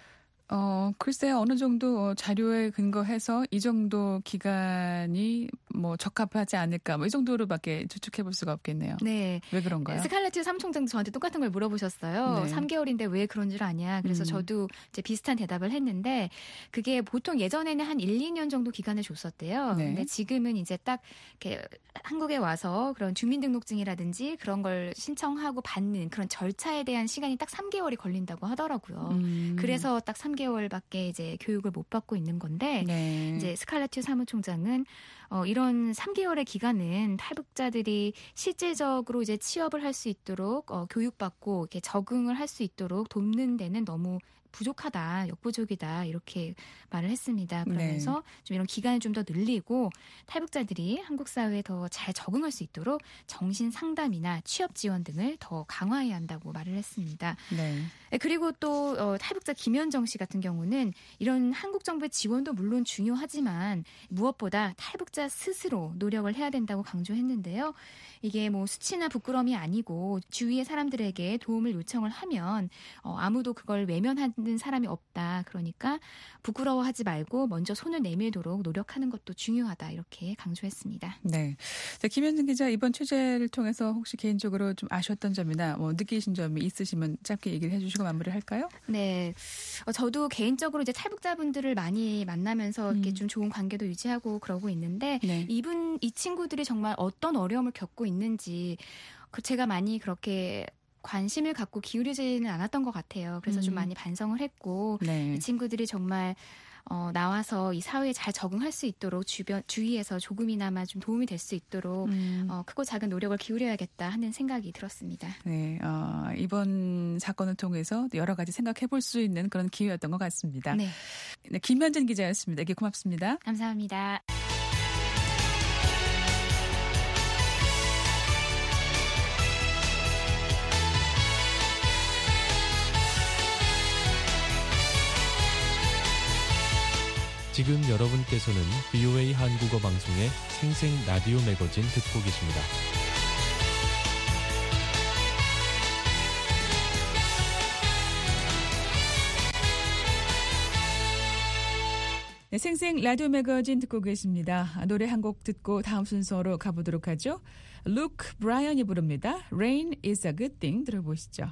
어, 글쎄요, 어느 정도 자료에 근거해서 이 정도 기간이 뭐 적합하지 않을까, 뭐 이 정도로밖에 추측해 볼 수가 없겠네요.
네.
왜 그런가요?
스칼라트 사무총장도 저한테 똑같은 걸 물어보셨어요.
네.
삼 개월인데 왜 그런 줄 아냐. 그래서
음.
저도 이제 비슷한 대답을 했는데 그게 보통 예전에는 한 일, 이 년 정도 기간을 줬었대요.
네.
근데 지금은 이제 딱 이렇게 한국에 와서 그런 주민등록증이라든지 그런 걸 신청하고 받는 그런 절차에 대한 시간이 딱 삼 개월이 걸린다고 하더라고요.
음.
그래서 딱 삼 개월밖에 이제 교육을 못 받고 있는 건데
네.
이제 스칼라튜 사무총장은 어, 이런 삼 개월의 기간은 탈북자들이 실질적으로 이제 취업을 할 수 있도록 어, 교육받고 이렇게 적응을 할 수 있도록 돕는 데는 너무 부족하다, 역부족이다 이렇게 말을 했습니다. 그러면서 네. 좀 이런 기간을 좀 더 늘리고 탈북자들이 한국 사회에 더 잘 적응할 수 있도록 정신 상담이나 취업 지원 등을 더 강화해야 한다고 말을 했습니다. 네. 그리고 또 어, 탈북자 김현정 씨 같은 경우는 이런 한국 정부의 지원도 물론 중요하지만 무엇보다 탈북자 스스로 노력을 해야 된다고 강조했는데요. 이게 뭐 수치나 부끄러움이 아니고 주위의 사람들에게 도움을 요청을 하면 어, 아무도 그걸 외면하는 사람이 없다. 그러니까 부끄러워하지 말고 먼저 손을 내밀도록 노력하는 것도 중요하다. 이렇게 강조했습니다.
네. 자, 김현정 기자 이번 취재를 통해서 혹시 개인적으로 좀 아쉬웠던 점이나 뭐 느끼신 점이 있으시면 짧게 얘기를 해주시고 마무리를 할까요?
네. 어, 저도 개인적으로 이제 탈북자분들을 많이 만나면서 이렇게
음.
좀 좋은 관계도 유지하고 그러고 있는데
네.
이분 이 친구들이 정말 어떤 어려움을 겪고 있는지 그 제가 많이 그렇게 관심을 갖고 기울이지는 않았던 것 같아요. 그래서
음.
좀 많이 반성을 했고
네.
이 친구들이 정말 어, 나와서 이 사회에 잘 적응할 수 있도록 주변 주위에서 조금이나마 좀 도움이 될 수 있도록
음.
어, 크고 작은 노력을 기울여야겠다 하는 생각이 들었습니다.
네, 어, 이번 사건을 통해서 여러 가지 생각해 볼 수 있는 그런 기회였던 것 같습니다.
네.
네, 김현정 기자였습니다. 네, 고맙습니다.
감사합니다.
지금 여러분께서는 브이오에이 한국어 방송의 생생 라디오 매거진 듣고 계십니다.
네, 생생 라디오 매거진 듣고 계십니다. 노래 한 곡 듣고 다음 순서로 가보도록 하죠. 루크 브라이언이 부릅니다. Rain is a good thing. 들어보시죠.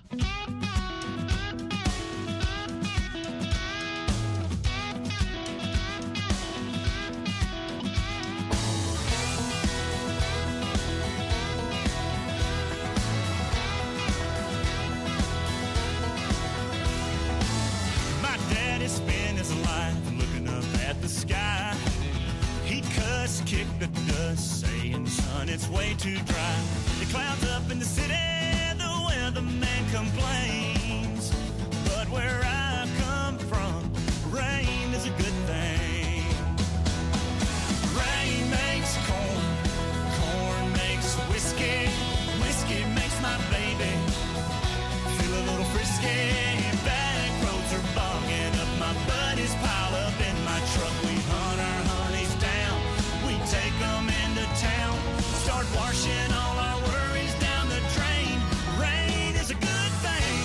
Kick the dust, saying, son, it's way too dry. The clouds up in the city, the weatherman complains. But where I come from, rain is a good thing. Rain makes corn, corn makes whiskey, whiskey makes my baby feel a little frisky. Back roads are bogging up, my buddies pile up in my truck. We hunt our honeys down, take them into town, start washing all our worries down the drain. Rain is a good thing.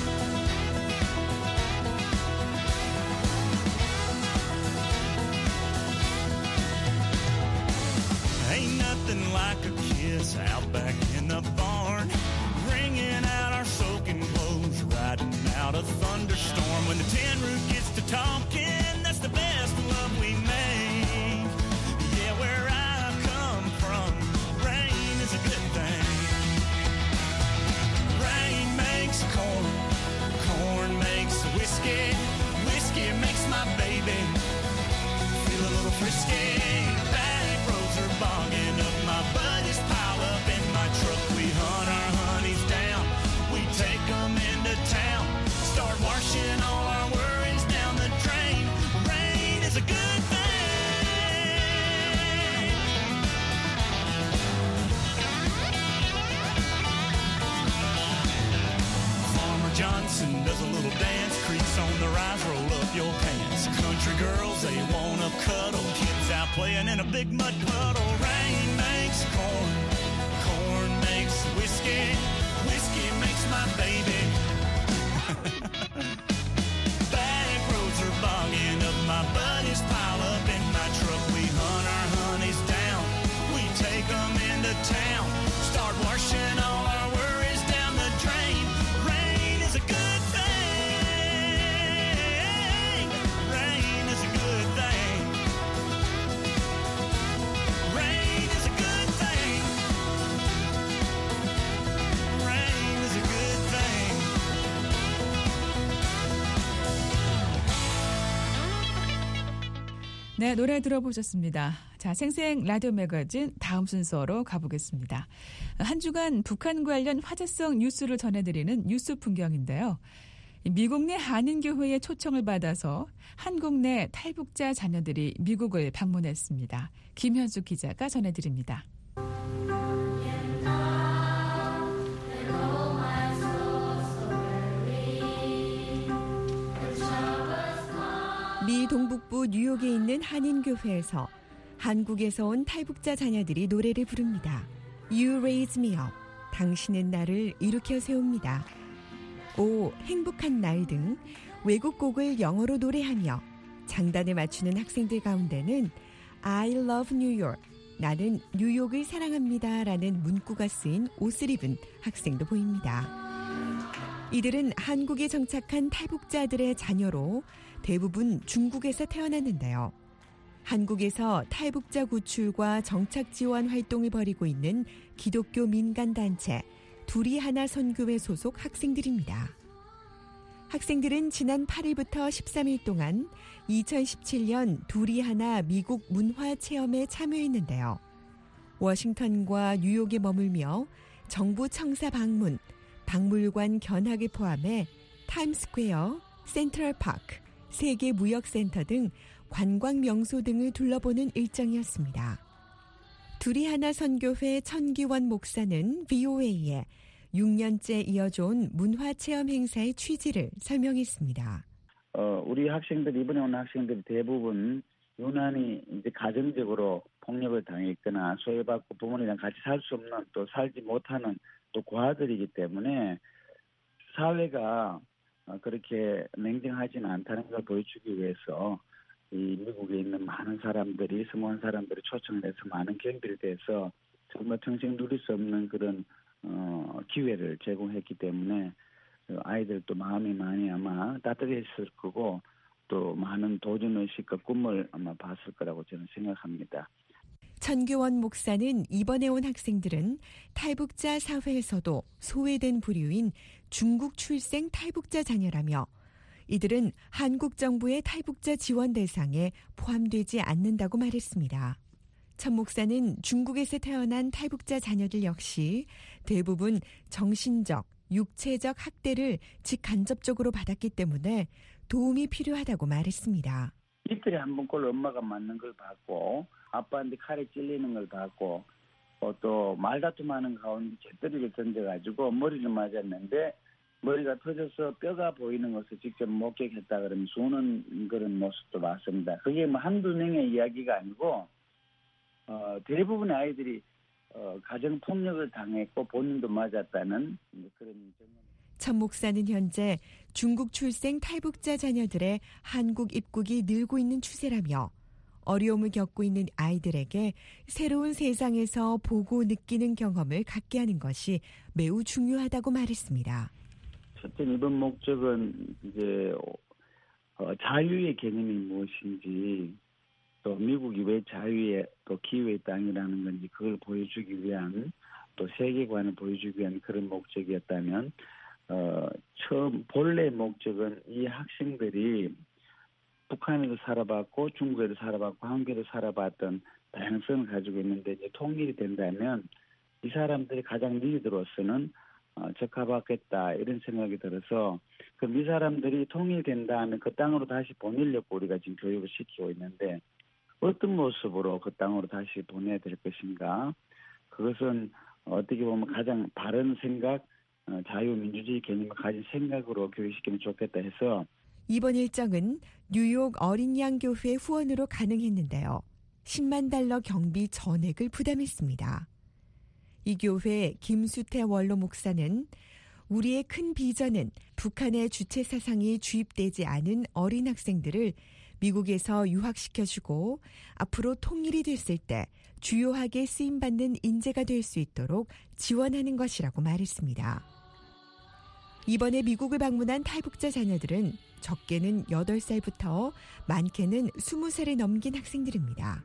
Ain't nothing like a kiss out back in the barn, wringing out our soaking clothes, riding out a thunderstorm. When the tin roof gets to talking, that's the best love we make. Where I come from, rain is a good thing. Rain makes corn, corn makes whiskey, whiskey makes my baby feel a little frisky. Back roads are bogging up, my buddies pile up in my truck. We hunt our honeys down, we take them into town, start washing all our worries down the drain. Rain is a good thing. Johnson does a little dance, creaks on the rise, roll up your pants. Country girls, they wanna cuddle, kids out playing in a big mud puddle. Rain makes corn, corn makes whiskey, whiskey makes my baby. Back roads are bogging up, my buddies pile up in my truck. We hunt our honeys down, we take them into town, start washing all our worries down the drain. Rain is a good thing. Rain is a good thing. Rain is a good thing. Rain is a good thing.
네, 노래 들어보셨습니다. 자, 생생 라디오 매거진 다음 순서로 가보겠습니다. 한 주간 북한 관련 화제성 뉴스를 전해드리는 뉴스 풍경인데요. 미국 내 한인교회의 초청을 받아서 한국 내 탈북자 자녀들이 미국을 방문했습니다. 김현수 기자가 전해드립니다.
미 동북부 뉴욕에 있는 한인교회에서 한국에서 온 탈북자 자녀들이 노래를 부릅니다. You raise me up. 당신은 나를 일으켜 세웁니다. 오, 행복한 날 등 외국 곡을 영어로 노래하며 장단에 맞추는 학생들 가운데는 I love New York. 나는 뉴욕을 사랑합니다. 라는 문구가 쓰인 옷을 입은 학생도 보입니다. 이들은 한국에 정착한 탈북자들의 자녀로 대부분 중국에서 태어났는데요. 한국에서 탈북자 구출과 정착 지원 활동을 벌이고 있는 기독교 민간단체 둘이 하나 선교회 소속 학생들입니다. 학생들은 지난 팔 일부터 십삼 일 동안 이천십칠 년 둘이 하나 미국 문화 체험에 참여했는데요. 워싱턴과 뉴욕에 머물며 정부 청사 방문, 박물관 견학을 포함해 타임스퀘어, 센트럴파크, 세계무역센터 등 관광 명소 등을 둘러보는 일정이었습니다. 둘이 하나 선교회 천기원 목사는 브이오에이에 육 년째 이어져온 문화체험 행사의 취지를 설명했습니다.
어, 우리 학생들, 이번에 온 학생들이 대부분 유난히 이제 가정적으로 폭력을 당했거나 소외받고 부모님이랑 같이 살 수 없는 또 살지 못하는 또 고아들이기 때문에 사회가 그렇게 냉정하지는 않다는 걸 보여주기 위해서 이 미국에 있는 많은 사람들이, 스모한 사람들이 초청을 해서 많은 경비를 대해서 정말 평생 누릴 수 없는 그런 어, 기회를 제공했기 때문에 아이들도 마음이 많이 아마 따뜻했을 거고 또 많은 도전의식과 꿈을 아마 봤을 거라고 저는 생각합니다.
천규원 목사는 이번에 온 학생들은 탈북자 사회에서도 소외된 부류인 중국 출생 탈북자 자녀라며 이들은 한국 정부의 탈북자 지원 대상에 포함되지 않는다고 말했습니다. 천 목사는 중국에서 태어난 탈북자 자녀들 역시 대부분 정신적, 육체적 학대를 직간접적으로 받았기 때문에 도움이 필요하다고 말했습니다.
이틀에 한 번 꼴 엄마가 맞는 걸 봤고 아빠한테 칼에 찔리는 걸 봤고 어, 또 말다툼하는 가운데 재떨이를 던져가지고 머리를 맞았는데 머리가 터져서 뼈가 보이는 것을 직접 목격했다 그러면 우는 그런 모습도 봤습니다. 그게 뭐 한두 명의 이야기가 아니고 어, 대부분의 아이들이 어, 가정폭력을 당했고 본인도 맞았다는 그런 경험.
천 목사는 현재 중국 출생 탈북자 자녀들의 한국 입국이 늘고 있는 추세라며 어려움을 겪고 있는 아이들에게 새로운 세상에서 보고 느끼는 경험을 갖게 하는 것이 매우 중요하다고 말했습니다.
첫째 이번 목적은 이제 어, 자유의 개념이 무엇인지 또 미국이 왜 자유의 또 기회의 땅이라는 건지 그걸 보여주기 위한 또 세계관을 보여주기 위한 그런 목적이었다면 어, 처음 본래 목적은 이 학생들이 북한에도 살아봤고 중국에도 살아봤고 한국에도 살아봤던 다양성을 가지고 있는데 이제 통일이 된다면 이 사람들이 가장 리더로서는 어, 적합하겠다 이런 생각이 들어서 그럼 이 사람들이 통일된다 하면 그 땅으로 다시 보내려고 우리가 지금 교육을 시키고 있는데 어떤 모습으로 그 땅으로 다시 보내야 될 것인가 그것은 어떻게 보면 가장 바른 생각 어, 자유민주주의 개념을 가진 생각으로 교육시키면 좋겠다 해서
이번 일정은 뉴욕 어린 양 교회 후원으로 가능했는데요. 십만 달러 경비 전액을 부담했습니다. 이 교회 김수태 원로 목사는 우리의 큰 비전은 북한의 주체 사상이 주입되지 않은 어린 학생들을 미국에서 유학시켜주고 앞으로 통일이 됐을 때 주요하게 쓰임받는 인재가 될 수 있도록 지원하는 것이라고 말했습니다. 이번에 미국을 방문한 탈북자 자녀들은 적게는 여덟 살부터 많게는 스무 살을 넘긴 학생들입니다.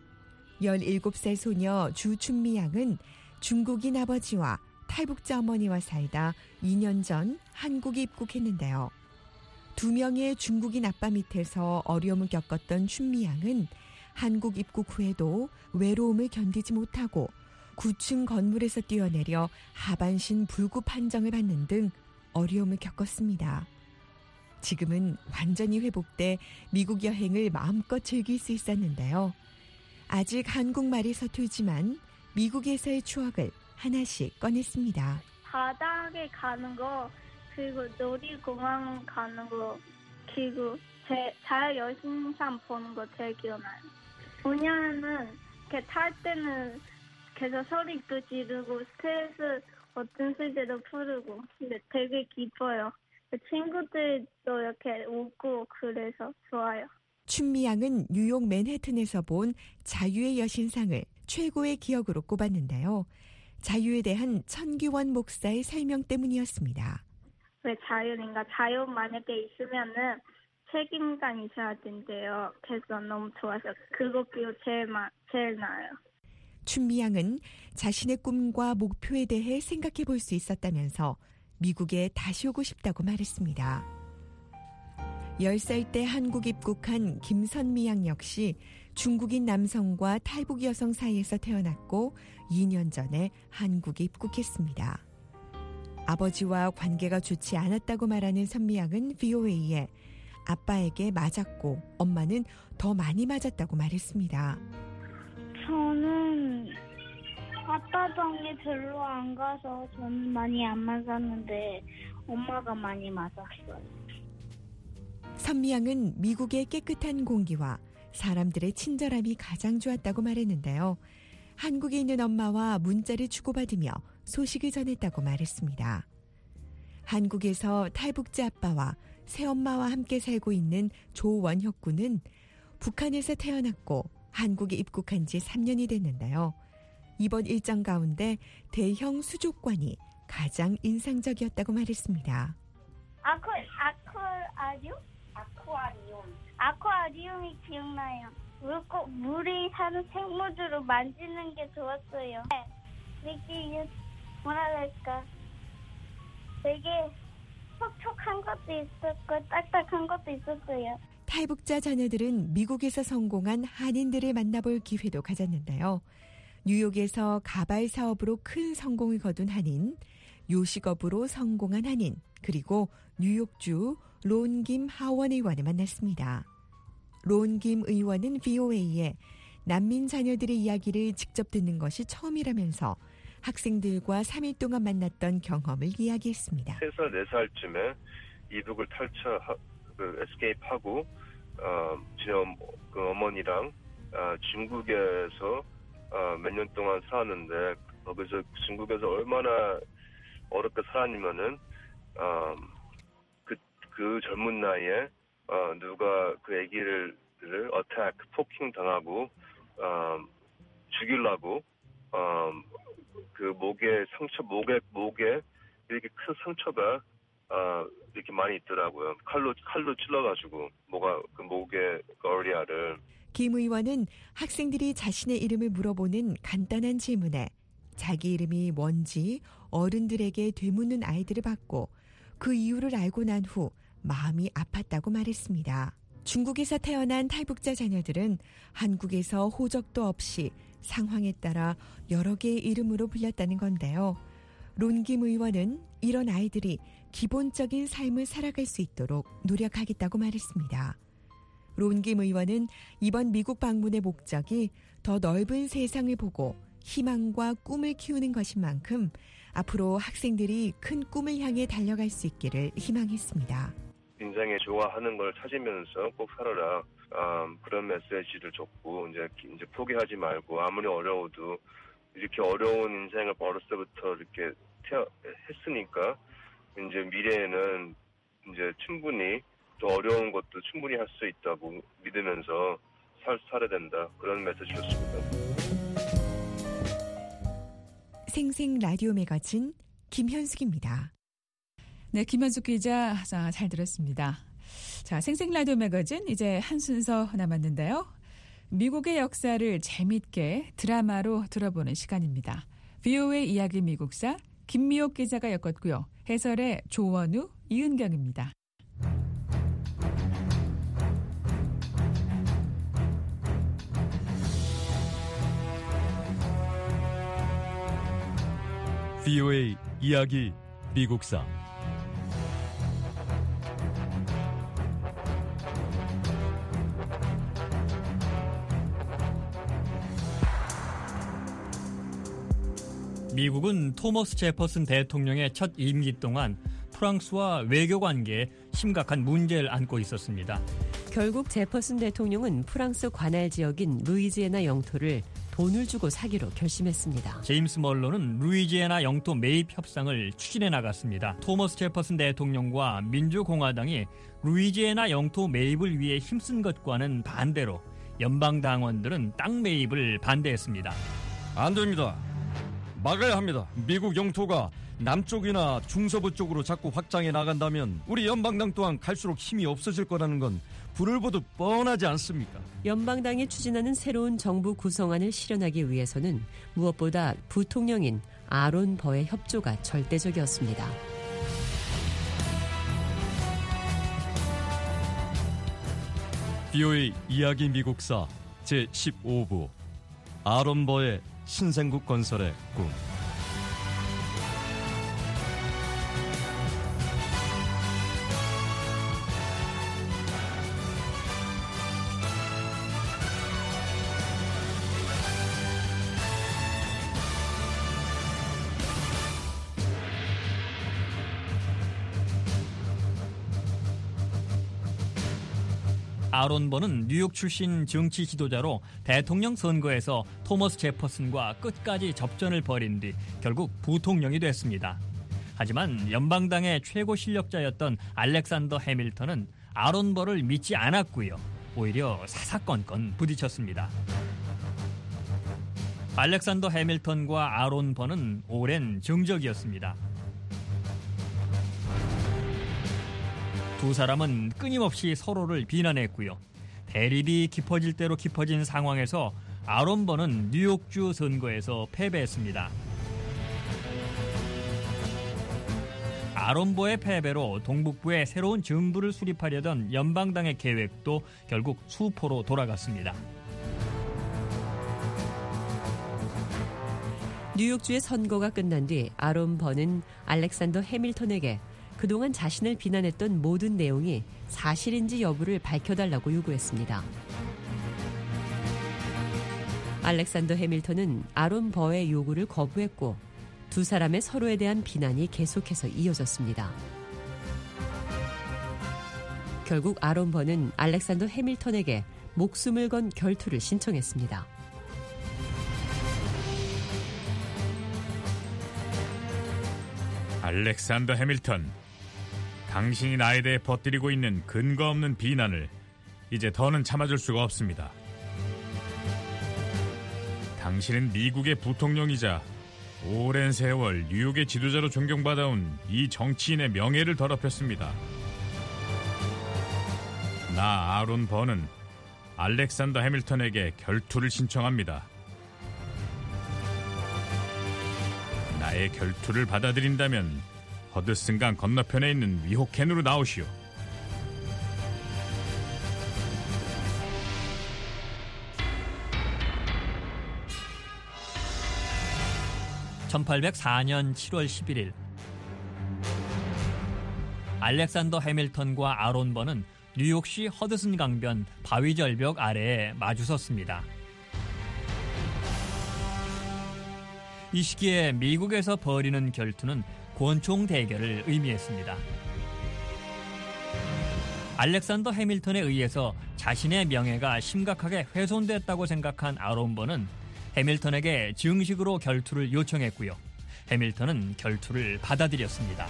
열일곱 살 소녀 주춘미 양은 중국인 아버지와 탈북자 어머니와 살다 이 년 전 한국에 입국했는데요. 두 명의 중국인 아빠 밑에서 어려움을 겪었던 춘미 양은 한국 입국 후에도 외로움을 견디지 못하고 구 층 건물에서 뛰어내려 하반신 불구 판정을 받는 등 어려움을 겪었습니다. 지금은 완전히 회복돼 미국 여행을 마음껏 즐길 수 있었는데요. 아직 한국말이 서툴지만 미국에서의 추억을 하나씩 꺼냈습니다.
바다에 가는 거, 그리고 놀이공원 가는 거, 그리고 제, 자유여신상 보는 거 제일 기억나요. 왜냐하면 이렇게 탈 때는 계속 소리도 지르고 스트레스 어떤 소리도 풀고 근데 되게 기뻐요. 친구들도 이렇게 웃고 그래서 좋아요.
춘미양은 뉴욕 맨해튼에서 본 자유의 여신상을 최고의 기억으로 꼽았는데요. 자유에 대한 천규원 목사의 설명 때문이었습니다.
왜 자유인가? 자유 만약에 있으면은 책임감 있어야 된대요. 그래서 너무 좋아서 그거 기억 제일, 마, 제일 나아요.
춘미양은 자신의 꿈과 목표에 대해 생각해 볼 수 있었다면서 미국에 다시 오고 싶다고 말했습니다. 열 살 때 한국 입국한 김선미양 역시 중국인 남성과 탈북 여성 사이에서 태어났고 이 년 전에 한국에 입국했습니다. 아버지와 관계가 좋지 않았다고 말하는 선미양은 브이오에이에 아빠에게 맞았고 엄마는 더 많이 맞았다고 말했습니다.
저는 아빠 방에 별로 안 가서 저는 많이 안 맞았는데 엄마가 많이 맞았어요.
선미양은 미국의 깨끗한 공기와 사람들의 친절함이 가장 좋았다고 말했는데요. 한국에 있는 엄마와 문자를 주고받으며 소식을 전했다고 말했습니다. 한국에서 탈북자 아빠와 새엄마와 함께 살고 있는 조원혁 군은 북한에서 태어났고 한국에 입국한 지 삼 년이 됐는데요. 이번 일정 가운데 대형 수족관이 가장 인상적이었다고 말했습니다.
아쿠, 아쿠아리움? 아쿠아리움. 아쿠아리움이 기억나요. 물고, 물이 사는 생물들을 만지는 게 좋았어요. 되게, 뭐라 할까, 되게 촉촉한 것도 있었고 딱딱한 것도 있었어요.
탈북자 자녀들은 미국에서 성공한 한인들을 만나볼 기회도 가졌는데요. 뉴욕에서 가발 사업으로 큰 성공을 거둔 한인, 요식업으로 성공한 한인, 그리고 뉴욕주 론김 하원 의원을 만났습니다. 론김 의원은 브이오에이에 난민 자녀들의 이야기를 직접 듣는 것이 처음이라면서 학생들과 삼 일 동안 만났던 경험을 이야기했습니다.
세 살, 네 살쯤에 이북을 탈취, 그, 에스케이프하고, 어, 제 그 어머니랑, 어, 중국에서, 어, 몇 년 동안 살았는데, 거기서 중국에서 얼마나 어렵게 살았냐면은, 어, 그, 그 젊은 나이에, 어, 누가 그 아기를, 어택, 포킹 당하고, 어, 죽이려고, 어, 그 목에 상처, 목에, 목에 이렇게 큰 상처가, 어, 이렇게 많이 있더라고요. 칼로, 칼로 찔러가지고, 뭐가, 그 목에, 그 어리아를.
김 의원은 학생들이 자신의 이름을 물어보는 간단한 질문에 자기 이름이 뭔지 어른들에게 되묻는 아이들을 봤고 그 이유를 알고 난 후 마음이 아팠다고 말했습니다. 중국에서 태어난 탈북자 자녀들은 한국에서 호적도 없이 상황에 따라 여러 개의 이름으로 불렸다는 건데요. 론김 의원은 이런 아이들이 기본적인 삶을 살아갈 수 있도록 노력하겠다고 말했습니다. 론김 의원은 이번 미국 방문의 목적이 더 넓은 세상을 보고 희망과 꿈을 키우는 것인 만큼 앞으로 학생들이 큰 꿈을 향해 달려갈 수 있기를 희망했습니다.
인생에 좋아하는 걸 찾으면서 꼭 살아라. 음, 그런 메시지를 줬고 이제 이제 포기하지 말고 아무리 어려워도 이렇게 어려운 인생을 어렸을 때부터 이렇게 태어, 했으니까 이제 미래에는 이제 충분히 또 어려운 것도 충분히 할 수 있다고 믿으면서 살, 살아야 된다. 그런 메시지 줬습니다.
생생 라디오 매거진 김현숙입니다.
네, 김현숙 기자 자, 잘 들었습니다. 자, 생생 라디오 매거진 이제 한 순서 남았는데요. 미국의 역사를 재밌게 드라마로 들어보는 시간입니다. 브이오에이 이야기 미국사 김미옥 기자가 엮었고요. 해설의 조원우, 이은경입니다.
브이오에이 이야기 미국사
미국은 토머스 제퍼슨 대통령의 첫 임기 동안 프랑스와 외교 관계에 심각한 문제를 안고 있었습니다.
결국 제퍼슨 대통령은 프랑스 관할 지역인 루이지애나 영토를 돈을 주고 사기로 결심했습니다.
제임스 멀로는 루이지애나 영토 매입 협상을 추진해 나갔습니다. 토머스 제퍼슨 대통령과 민주공화당이 루이지애나 영토 매입을 위해 힘쓴 것과는 반대로 연방당원들은 땅 매입을 반대했습니다.
안 됩니다. 막아야 합니다. 미국 영토가 남쪽이나 중서부 쪽으로 자꾸 확장해 나간다면 우리 연방당 또한 갈수록 힘이 없어질 거라는 건 불을 보듯 뻔하지 않습니까?
연방당이 추진하는 새로운 정부 구성안을 실현하기 위해서는 무엇보다 부통령인 아론 버의 협조가 절대적이었습니다.
비오에이 이야기 미국사 제십오 부 아론 버의 신생국 건설의 꿈.
아론 버는 뉴욕 출신 정치 지도자로 대통령 선거에서 토머스 제퍼슨과 끝까지 접전을 벌인 뒤 결국 부통령이 됐습니다. 하지만 연방당의 최고 실력자였던 알렉산더 해밀턴은 아론 버를 믿지 않았고요. 오히려 사사건건 부딪혔습니다. 알렉산더 해밀턴과 아론 버는 오랜 정적이었습니다. 두 사람은 끊임없이 서로를 비난했고요. 대립이 깊어질 대로 깊어진 상황에서 아론 버는 뉴욕주 선거에서 패배했습니다. 아론 버의 패배로 동북부에 새로운 정부를 수립하려던 연방당의 계획도 결국 수포로 돌아갔습니다.
뉴욕주의 선거가 끝난 뒤 아론 버는 알렉산더 해밀턴에게 그동안 자신을 비난했던 모든 내용이 사실인지 여부를 밝혀달라고 요구했습니다. 알렉산더 해밀턴은 아론 버의 요구를 거부했고 두 사람의 서로에 대한 비난이 계속해서 이어졌습니다. 결국 아론 버는 알렉산더 해밀턴에게 목숨을 건 결투를 신청했습니다.
알렉산더 해밀턴, 당신이 나에 대해 퍼뜨리고 있는 근거 없는 비난을 이제 더는 참아줄 수가 없습니다. 당신은 미국의 부통령이자 오랜 세월 뉴욕의 지도자로 존경받아온 이 정치인의 명예를 더럽혔습니다. 나 아론 버는 알렉산더 해밀턴에게 결투를 신청합니다. 나의 결투를 받아들인다면 허드슨강 건너편에 있는 위호켄으로 나오시오.
천팔백사 년 칠월 십일일 알렉산더 해밀턴과 아론 버는 뉴욕시 허드슨 강변 바위 절벽 아래에 마주섰습니다. 이 시기에 미국에서 벌이는 결투는 권총 대결을 의미했습니다. 알렉산더 해밀턴에 의해서 자신의 명예가 심각하게 훼손됐다고 생각한 아론 버는 해밀턴에게 정식으로 결투를 요청했고요. 해밀턴은 결투를 받아들였습니다.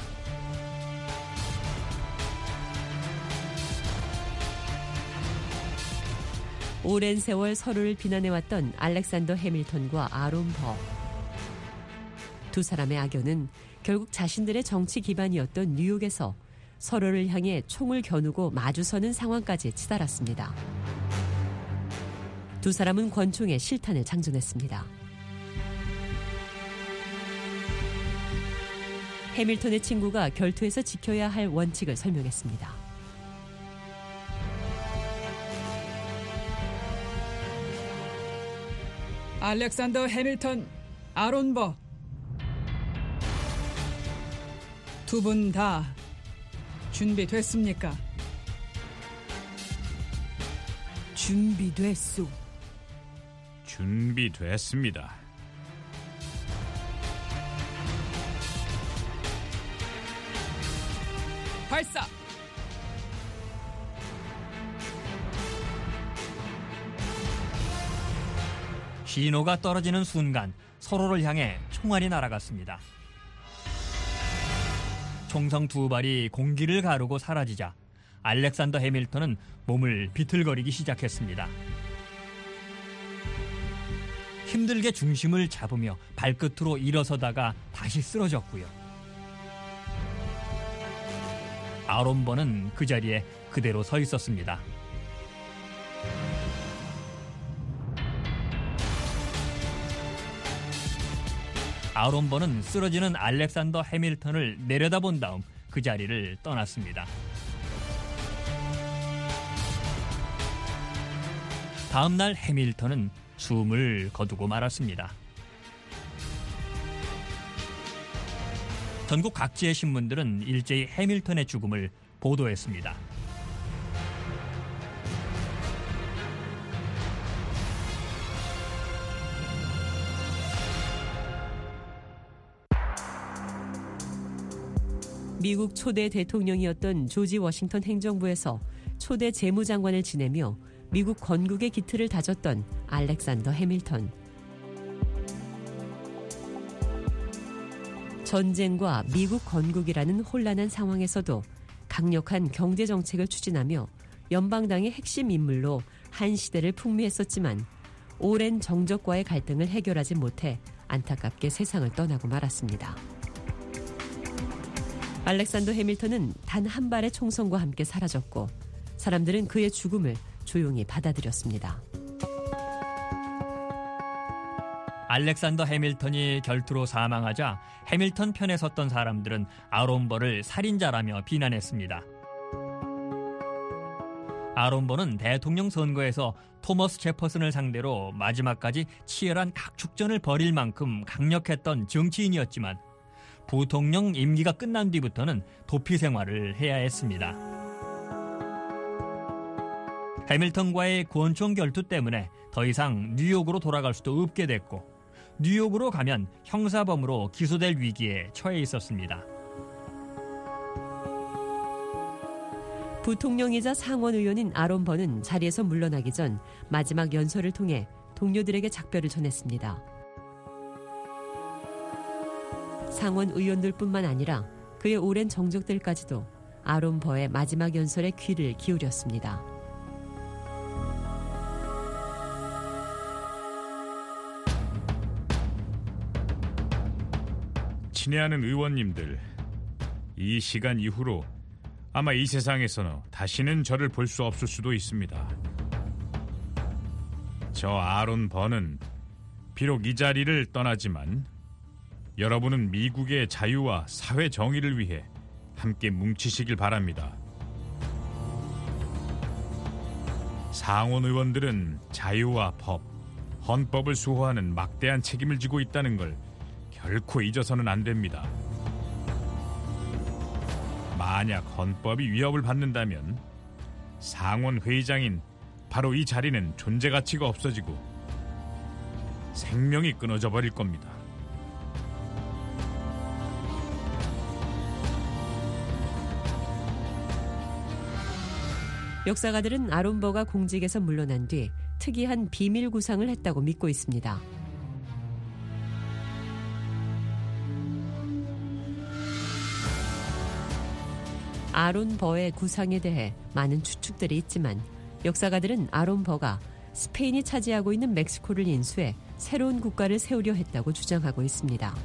오랜 세월 서로를 비난해왔던 알렉산더 해밀턴과 아론 버. 두 사람의 악연은 결국 자신들의 정치 기반이었던 뉴욕에서 서로를 향해 총을 겨누고 마주서는 상황까지 치달았습니다. 두 사람은 권총에 실탄을 장전했습니다. 해밀턴의 친구가 결투에서 지켜야 할 원칙을 설명했습니다.
알렉산더 해밀턴, 아론 버. 두 분 다 준비됐습니까?
준비됐소.
준비됐습니다.
발사.
신호가 떨어지는 순간 서로를 향해 총알이 날아갔습니다. 총성 두 발이 공기를 가르고 사라지자 알렉산더 해밀턴은 몸을 비틀거리기 시작했습니다. 힘들게 중심을 잡으며 발끝으로 일어서다가 다시 쓰러졌고요. 아론 번은 그 자리에 그대로 서 있었습니다. 아론 번은 쓰러지는 알렉산더 해밀턴을 내려다본 다음 그 자리를 떠났습니다. 다음 날 해밀턴은 숨을 거두고 말았습니다. 전국 각지의 신문들은 일제히 해밀턴의 죽음을 보도했습니다.
미국 초대 대통령이었던 조지 워싱턴 행정부에서 초대 재무장관을 지내며 미국 건국의 기틀을 다졌던 알렉산더 해밀턴. 전쟁과 미국 건국이라는 혼란한 상황에서도 강력한 경제 정책을 추진하며 연방당의 핵심 인물로 한 시대를 풍미했었지만 오랜 정적과의 갈등을 해결하지 못해 안타깝게 세상을 떠나고 말았습니다. 알렉산더 해밀턴은 단 한 발의 총성과 함께 사라졌고 사람들은 그의 죽음을 조용히 받아들였습니다.
알렉산더 해밀턴이 결투로 사망하자 해밀턴 편에 섰던 사람들은 아론 번을 살인자라며 비난했습니다. 아론 번은 대통령 선거에서 토머스 제퍼슨을 상대로 마지막까지 치열한 각축전을 벌일 만큼 강력했던 정치인이었지만 부통령 임기가 끝난 뒤부터는 도피 생활을 해야 했습니다. 해밀턴과의 권총 결투 때문에 더 이상 뉴욕으로 돌아갈 수도 없게 됐고 뉴욕으로 가면 형사범으로 기소될 위기에 처해 있었습니다.
부통령이자 상원의원인 아론 번은 자리에서 물러나기 전 마지막 연설을 통해 동료들에게 작별을 전했습니다. 상원 의원들뿐만 아니라 그의 오랜 정적들까지도 아론 버의 마지막 연설에 귀를 기울였습니다.
친애하는 의원님들, 이 시간 이후로 아마 이 세상에서는 다시는 저를 볼 수 없을 수도 있습니다. 저 아론 버는 비록 이 자리를 떠나지만 여러분은 미국의 자유와 사회 정의를 위해 함께 뭉치시길 바랍니다. 상원 의원들은 자유와 법, 헌법을 수호하는 막대한 책임을 지고 있다는 걸 결코 잊어서는 안 됩니다. 만약 헌법이 위협을 받는다면 상원 회의장인 바로 이 자리는 존재 가치가 없어지고 생명이 끊어져 버릴 겁니다.
역사가들은 아론 버가 공직에서 물러난 뒤 특이한 비밀 구상을 했다고 믿고 있습니다. 아론 버의 구상에 대해 많은 추측들이 있지만 역사가들은 아론 버가 스페인이 차지하고 있는 멕시코를 인수해 새로운 국가를 세우려 했다고 주장하고 있습니다.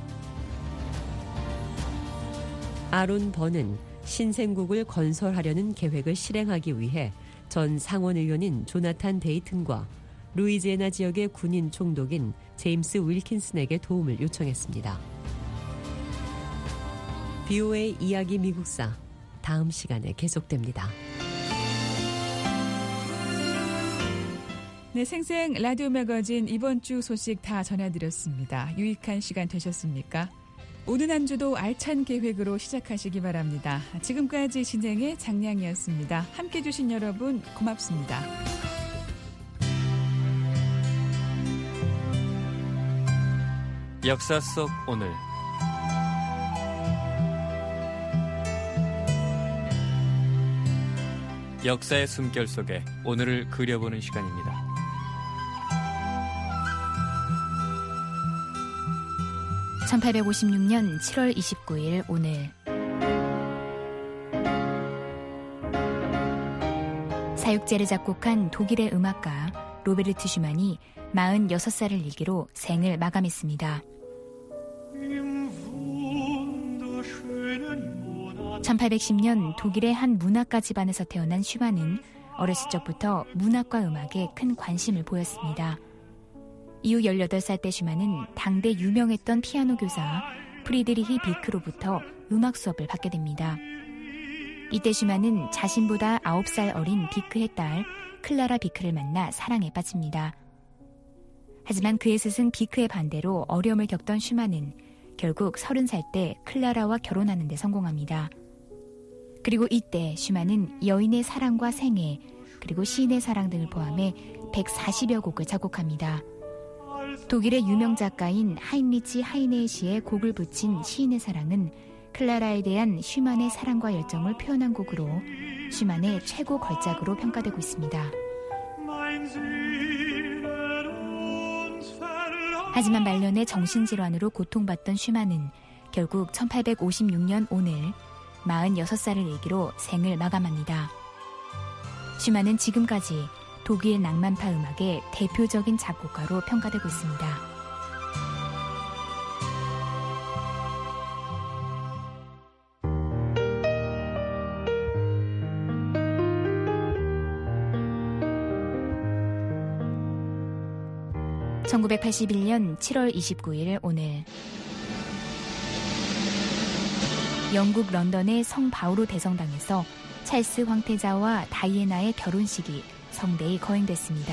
아론 버는 신생국을 건설하려는 계획을 실행하기 위해 전 상원의원인 조나탄 데이튼과 루이지애나 지역의 군인 총독인 제임스 윌킨슨에게 도움을 요청했습니다. 비오에이 이야기 미국사 다음 시간에 계속됩니다.
네, 생생 라디오 매거진 이번 주 소식 다 전해드렸습니다. 유익한 시간 되셨습니까? 오늘 한 주도 알찬 계획으로 시작하시기 바랍니다. 지금까지 진행의 장량이었습니다. 함께해 주신 여러분 고맙습니다.
역사 속 오늘 역사의 숨결 속에 오늘을 그려보는 시간입니다.
천팔백오십육 년 칠월 이십구일 오늘 사육제를 작곡한 독일의 음악가 로베르트 슈만이 마흔여섯 살을 일기로 생을 마감했습니다. 천팔백십 년 독일의 한 문학가 집안에서 태어난 슈만은 어렸을 적부터 문학과 음악에 큰 관심을 보였습니다. 이후 열여덟 살 때 슈만은 당대 유명했던 피아노 교사 프리드리히 비크로부터 음악 수업을 받게 됩니다. 이때 슈만은 자신보다 아홉 살 어린 비크의 딸 클라라 비크를 만나 사랑에 빠집니다. 하지만 그의 스승 비크의 반대로 어려움을 겪던 슈만은 결국 서른 살 때 클라라와 결혼하는 데 성공합니다. 그리고 이때 슈만은 여인의 사랑과 생애, 그리고 시인의 사랑 등을 포함해 백사십여 곡을 작곡합니다. 독일의 유명 작가인 하인리치 하이네의 시에 곡을 붙인 시인의 사랑은 클라라에 대한 슈만의 사랑과 열정을 표현한 곡으로 슈만의 최고 걸작으로 평가되고 있습니다. 하지만 말년에 정신질환으로 고통받던 슈만은 결국 천팔백오십육 년 오늘 마흔여섯 살을 일기로 생을 마감합니다. 슈만은 지금까지 독일 낭만파 음악의 대표적인 작곡가로 평가되고 있습니다. 천구백팔십일 년 칠월 이십구일 오늘 영국 런던의 성 바오로 대성당에서 찰스 황태자와 다이애나의 결혼식이 성대히 거행됐습니다.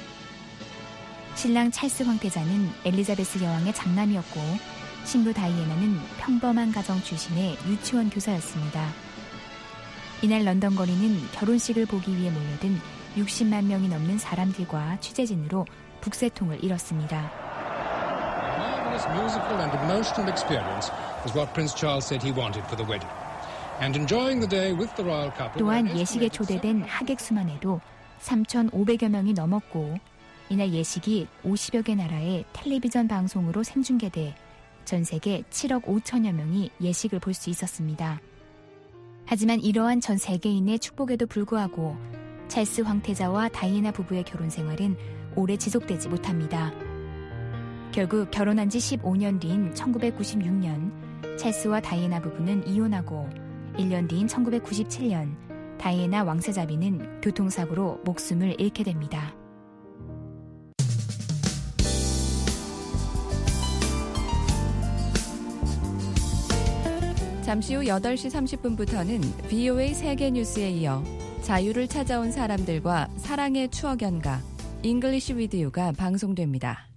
신랑 찰스 황태자는 엘리자베스 여왕의 장남이었고 신부 다이애나는 평범한 가정 출신의 유치원 교사였습니다. 이날 런던 거리는 결혼식을 보기 위해 몰려든 육십만 명이 넘는 사람들과 취재진으로 북새통을 이뤘습니다.
Marvelous musical and emotional experience was what Prince Charles said he wanted for the wedding. And enjoying the day with the royal couple.
또한 예식에 초대된 하객 수만 해도 삼천오백여 명이 넘었고 이날 예식이 오십여 개 나라의 텔레비전 방송으로 생중계돼 전 세계 칠억 오천여 명이 예식을 볼 수 있었습니다. 하지만 이러한 전 세계인의 축복에도 불구하고 찰스 황태자와 다이애나 부부의 결혼 생활은 오래 지속되지 못합니다. 결국 결혼한 지 십오 년 뒤인 천구백구십육 년 찰스와 다이애나 부부는 이혼하고 일 년 뒤인 천구백구십칠 년 다이애나 왕세자비는 교통사고로 목숨을 잃게 됩니다.
잠시 후 여덟 시 삼십 분부터는 브이오에이 세계뉴스에 이어 자유를 찾아온 사람들과 사랑의 추억 연가 잉글리시 위드 유가 방송됩니다.